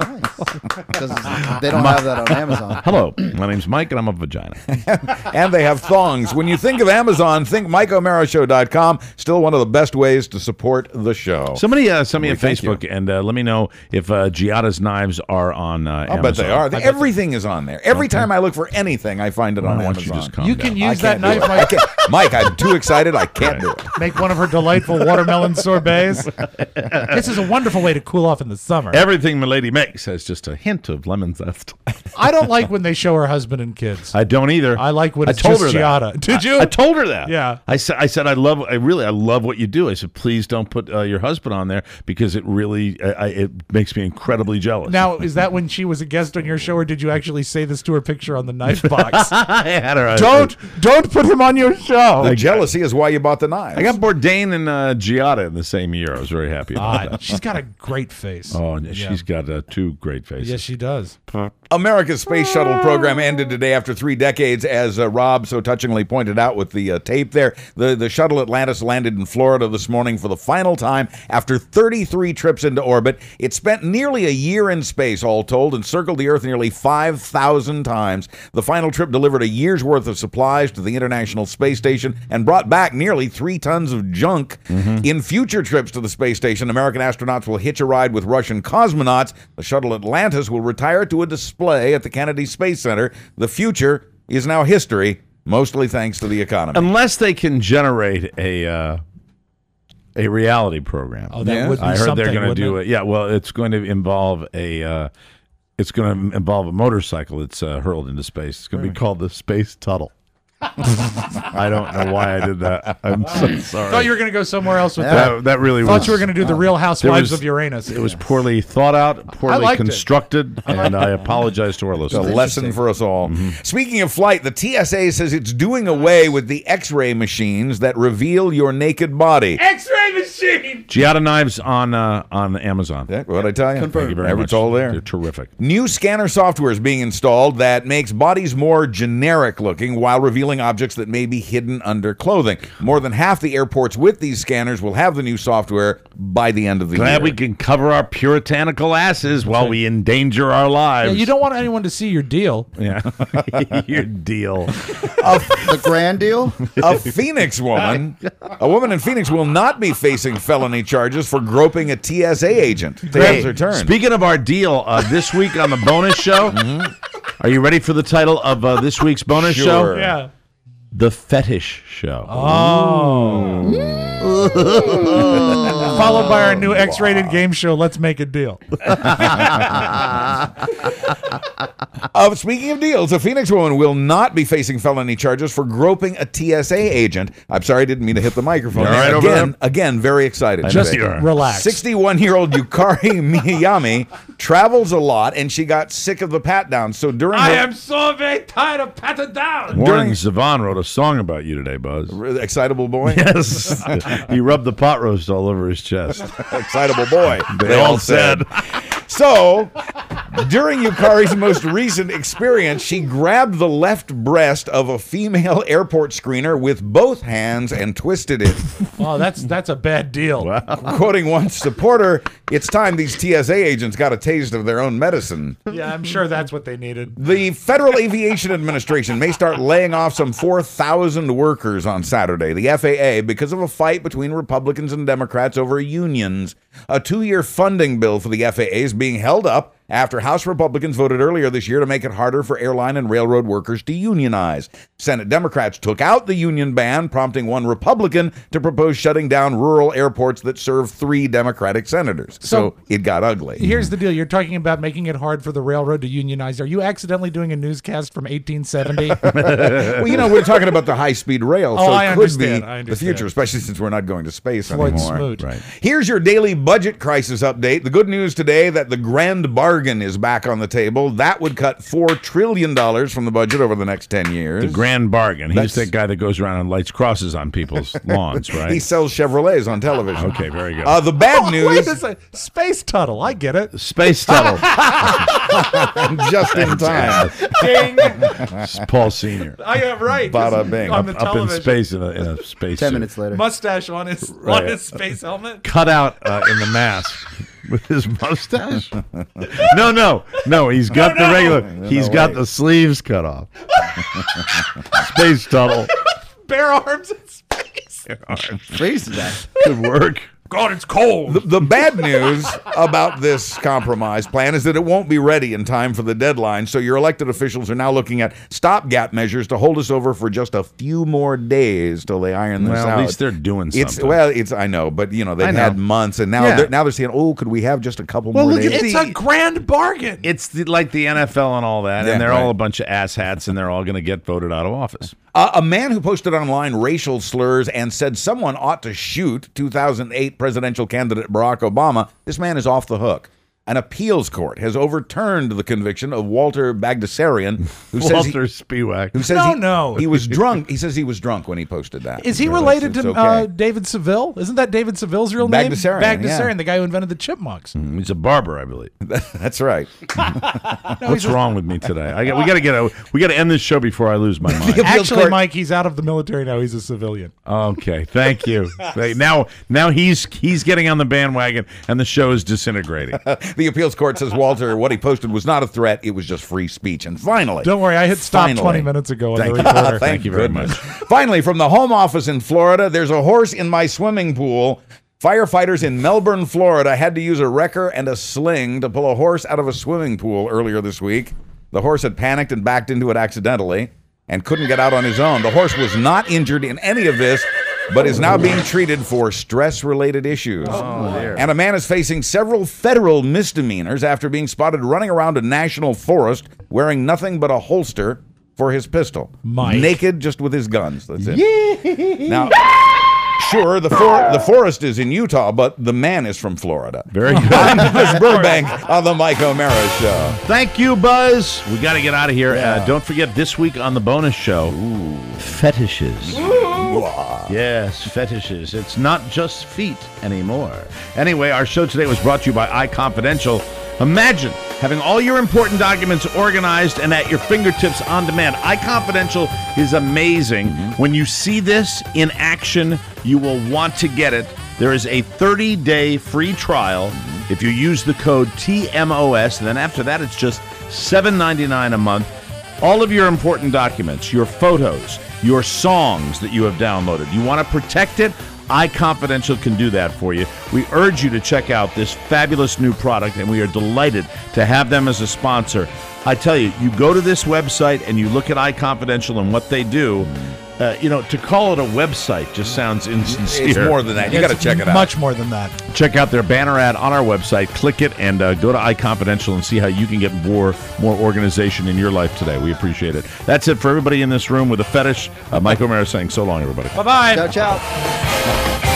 Because they don't have that on Amazon. Hello, my name's Mike, and I'm a vagina. And they have thongs. When you think of Amazon, think Mike O'Mara Show dot com. Still one of the best ways to support the show. Somebody uh, send me We a thank you. Facebook and uh, let me know if uh, Giada's knives are on uh, I'll Amazon. bet they are. I bet Everything is on there. Every Okay. time I look for anything, I find it Why on don't Amazon. you just calm You down? can use I that can't do knife, it. Mike. I can't. Mike, I'm too excited. I can't do it. Make one of her delightful watermelon sorbets. This is a wonderful way to cool off in the summer. Everything Milady makes has just a hint of lemon zest. I don't like when they show her husband and kids. I don't either. I like when I it's told just her that. Giada. Did you? I, I told her that. Yeah. I said. I said. I love. I really. I love what you do. I said, please don't put uh, your husband on there because it really. I, I, it makes me incredibly jealous. Now, is that when she was a guest on your show, or did you actually say this to her picture on the knife box? I had her. Don't don't put him on your show. The jealousy is why you bought the knives. I got Bourdain and uh, Giada in the same year. I was very happy about Ah, that. she's got a great face. Oh, and Yeah. she's got uh, two great faces. Yes, she does. America's space shuttle program ended today after three decades, as uh, Rob so touchingly pointed out with the uh, tape there. The, the shuttle Atlantis landed in Florida this morning for the final time after thirty-three trips into orbit. It spent nearly a year in space, all told, and circled the Earth nearly five thousand times. The final trip delivered a year's worth of supplies to the International Space Station and brought back nearly three tons of junk. Mm-hmm. In future trips to the space station, American astronauts will hitch a ride with Russian cosmonauts. The shuttle Atlantis will retire to a display at the Kennedy Space Center. The future is now history, mostly thanks to the economy. Unless they can generate a uh, a reality program. Oh, that yeah. would be I heard something, they're going to do it? it. Yeah, well, it's going to involve a uh, it's going to involve a motorcycle that's uh, hurled into space. It's going to be called the Space Tuttle. I don't know why I did that. I'm so sorry. Thought you were going to go somewhere else with that. that. That really Thought was. you were going to do the Real Housewives was, of Uranus. It was poorly thought out, poorly constructed, I and I apologize to our listeners. It's a lesson for us all. Mm-hmm. Speaking of flight, the T S A says it's doing away with the X-ray machines that reveal your naked body. X-ray machine. Giada knives on uh, on Amazon. Yeah, what I tell you? Confirmed. Thank you very Never much. told there. They're terrific. New scanner software is being installed that makes bodies more generic looking while revealing objects that may be hidden under clothing. More than half the airports with these scanners will have the new software by the end of the Glad year. we can cover our puritanical asses while we endanger our lives. Yeah, you don't want anyone to see your deal. Yeah, your deal. A, the grand deal? A Phoenix woman, a woman in Phoenix will not be facing felony charges for groping a T S A agent. Hey, her turn. Speaking of our deal, uh, this week on the bonus show, mm-hmm. Are you ready for the title of uh, this week's bonus sure. show? Yeah. The Fetish Show. Oh. Followed by our new X-rated game show, Let's Make a Deal. Uh, speaking of deals, a Phoenix woman will not be facing felony charges for groping a T S A agent. I'm sorry, I didn't mean to hit the microphone. All right, again, again, very excited. Just today. relax. sixty-one-year-old Yukari Miyami travels a lot, and she got sick of the pat down. So during I her, am so very tired of patted down. Warren Zevon wrote a song about you today, Buzz. Excitable boy? Yes. He rubbed the pot roast all over his chest. Excitable boy. They, they all all said. said. So, during Yukari's most recent experience, she grabbed the left breast of a female airport screener with both hands and twisted it. Oh, that's that's a bad deal. Wow. Quoting one supporter, it's time these T S A agents got a taste of their own medicine. Yeah, I'm sure that's what they needed. The Federal Aviation Administration may start laying off some four thousand workers on Saturday. The F A A, because of a fight between Republicans and Democrats over unions. A two-year funding bill for the F A A is being held up after House Republicans voted earlier this year to make it harder for airline and railroad workers to unionize. Senate Democrats took out the union ban, prompting one Republican to propose shutting down rural airports that serve three Democratic senators. So, so it got ugly. Here's the deal. You're talking about making it hard for the railroad to unionize. Are you accidentally doing a newscast from eighteen seventy? Well, you know, we're talking about the high-speed rail, oh, so I it could understand. be I the future, especially since we're not going to space Floyd anymore. Smoot. Right. Here's your daily budget crisis update. The good news today that the grand bargain is back on the table. That would cut four trillion dollars from the budget over the next ten years. The grand bargain. He's That's- that guy that goes around and lights crosses on people's lawns, right? He sells Chevrolets on television. Okay, very good. Uh, the bad Oh, news... wait a second. Space Tuttle. I get it. Space Tuttle. Just in time. Ding. It's Paul Senior. I am right. Bada bing. On the Up in television. space in a, in a space Ten suit. minutes later. Mustache on his Right. on his space helmet. Cut out uh, in the mask with his mustache. no, no, no. He's got No, the no. regular. No, He's no got way. the sleeves cut off. Space Tuttle. Bare arms in space. Freeze that. Good work. God, it's cold. The, the bad news about this compromise plan is that it won't be ready in time for the deadline, so your elected officials are now looking at stopgap measures to hold us over for just a few more days till they iron this Well, out. at least they're doing It's something. well, it's I know, but you know they've I know. had months, and now Yeah. they're, now they're saying, "Oh, could we have just a couple Well, more look at days?" It's a grand bargain. It's the, like the N F L and all that, Yeah, and they're right. all a bunch of asshats, and they're all going to get voted out of office. Uh, a man who posted online racial slurs and said someone ought to shoot two thousand eight presidential candidate Barack Obama, this man is off the hook. An appeals court has overturned the conviction of Walter Bagdasarian, who says he, Walter Spiewak. who says No, he, no. he was drunk. He says he was drunk when he posted that. Is he So related it's- to it's uh, okay. David Seville? Isn't that David Seville's real name? Bagdasarian, Bagdasarian, yeah. the guy who invented the chipmunks. He's a barber, I believe. That's right. What's wrong with me today? I got, we got to get a, we got to end this show before I lose my mind. Actually, Mike, he's out of the military now. He's a civilian. Okay, thank you. Hey, now, now he's he's getting on the bandwagon, and the show is disintegrating. The appeals court says Walter, what he posted was not a threat. It was just free speech. And finally, Don't worry, I hit stop finally- twenty minutes ago on Thank the you. recorder. Thank you very goodness. much. Finally, from the home office in Florida, there's a horse in my swimming pool. Firefighters in Melbourne, Florida had to use a wrecker and a sling to pull a horse out of a swimming pool earlier this week. The horse had panicked and backed into it accidentally and couldn't get out on his own. The horse was not injured in any of this, but is now being treated for stress-related issues. Oh, dear. And a man is facing several federal misdemeanors after being spotted running around a national forest wearing nothing but a holster for his pistol. Mike. Naked, just with his guns. That's it. Now, sure, the for- the forest is in Utah, but the man is from Florida. Very good. I'm Buzz Burbank on the Mike O'Mara Show. Thank you, Buzz. We got to get out of here. Uh, don't forget, this week on the bonus show, Ooh. fetishes. Ooh. Yes, fetishes. It's not just feet anymore. Anyway, our show today was brought to you by iConfidential. Imagine having all your important documents organized and at your fingertips on demand. iConfidential is amazing. Mm-hmm. When you see this in action, you will want to get it. There is a thirty-day free trial mm-hmm. if you use the code T M O S, and then after that, it's just seven ninety-nine a month. All of your important documents, your photos, your songs that you have downloaded. You want to protect it? iConfidential can do that for you. We urge you to check out this fabulous new product, and we are delighted to have them as a sponsor. I tell you, you go to this website and you look at iConfidential and what they do. Uh, you know, to call it a website just sounds insincere. It's more than that. You got to check it out. Much more than that. Check out their banner ad on our website. Click it and uh, go to iConfidential and see how you can get more more organization in your life today. We appreciate it. That's it for everybody in this room with a fetish. Uh, Mike O'Mara saying so long, everybody. Bye-bye. Ciao, ciao.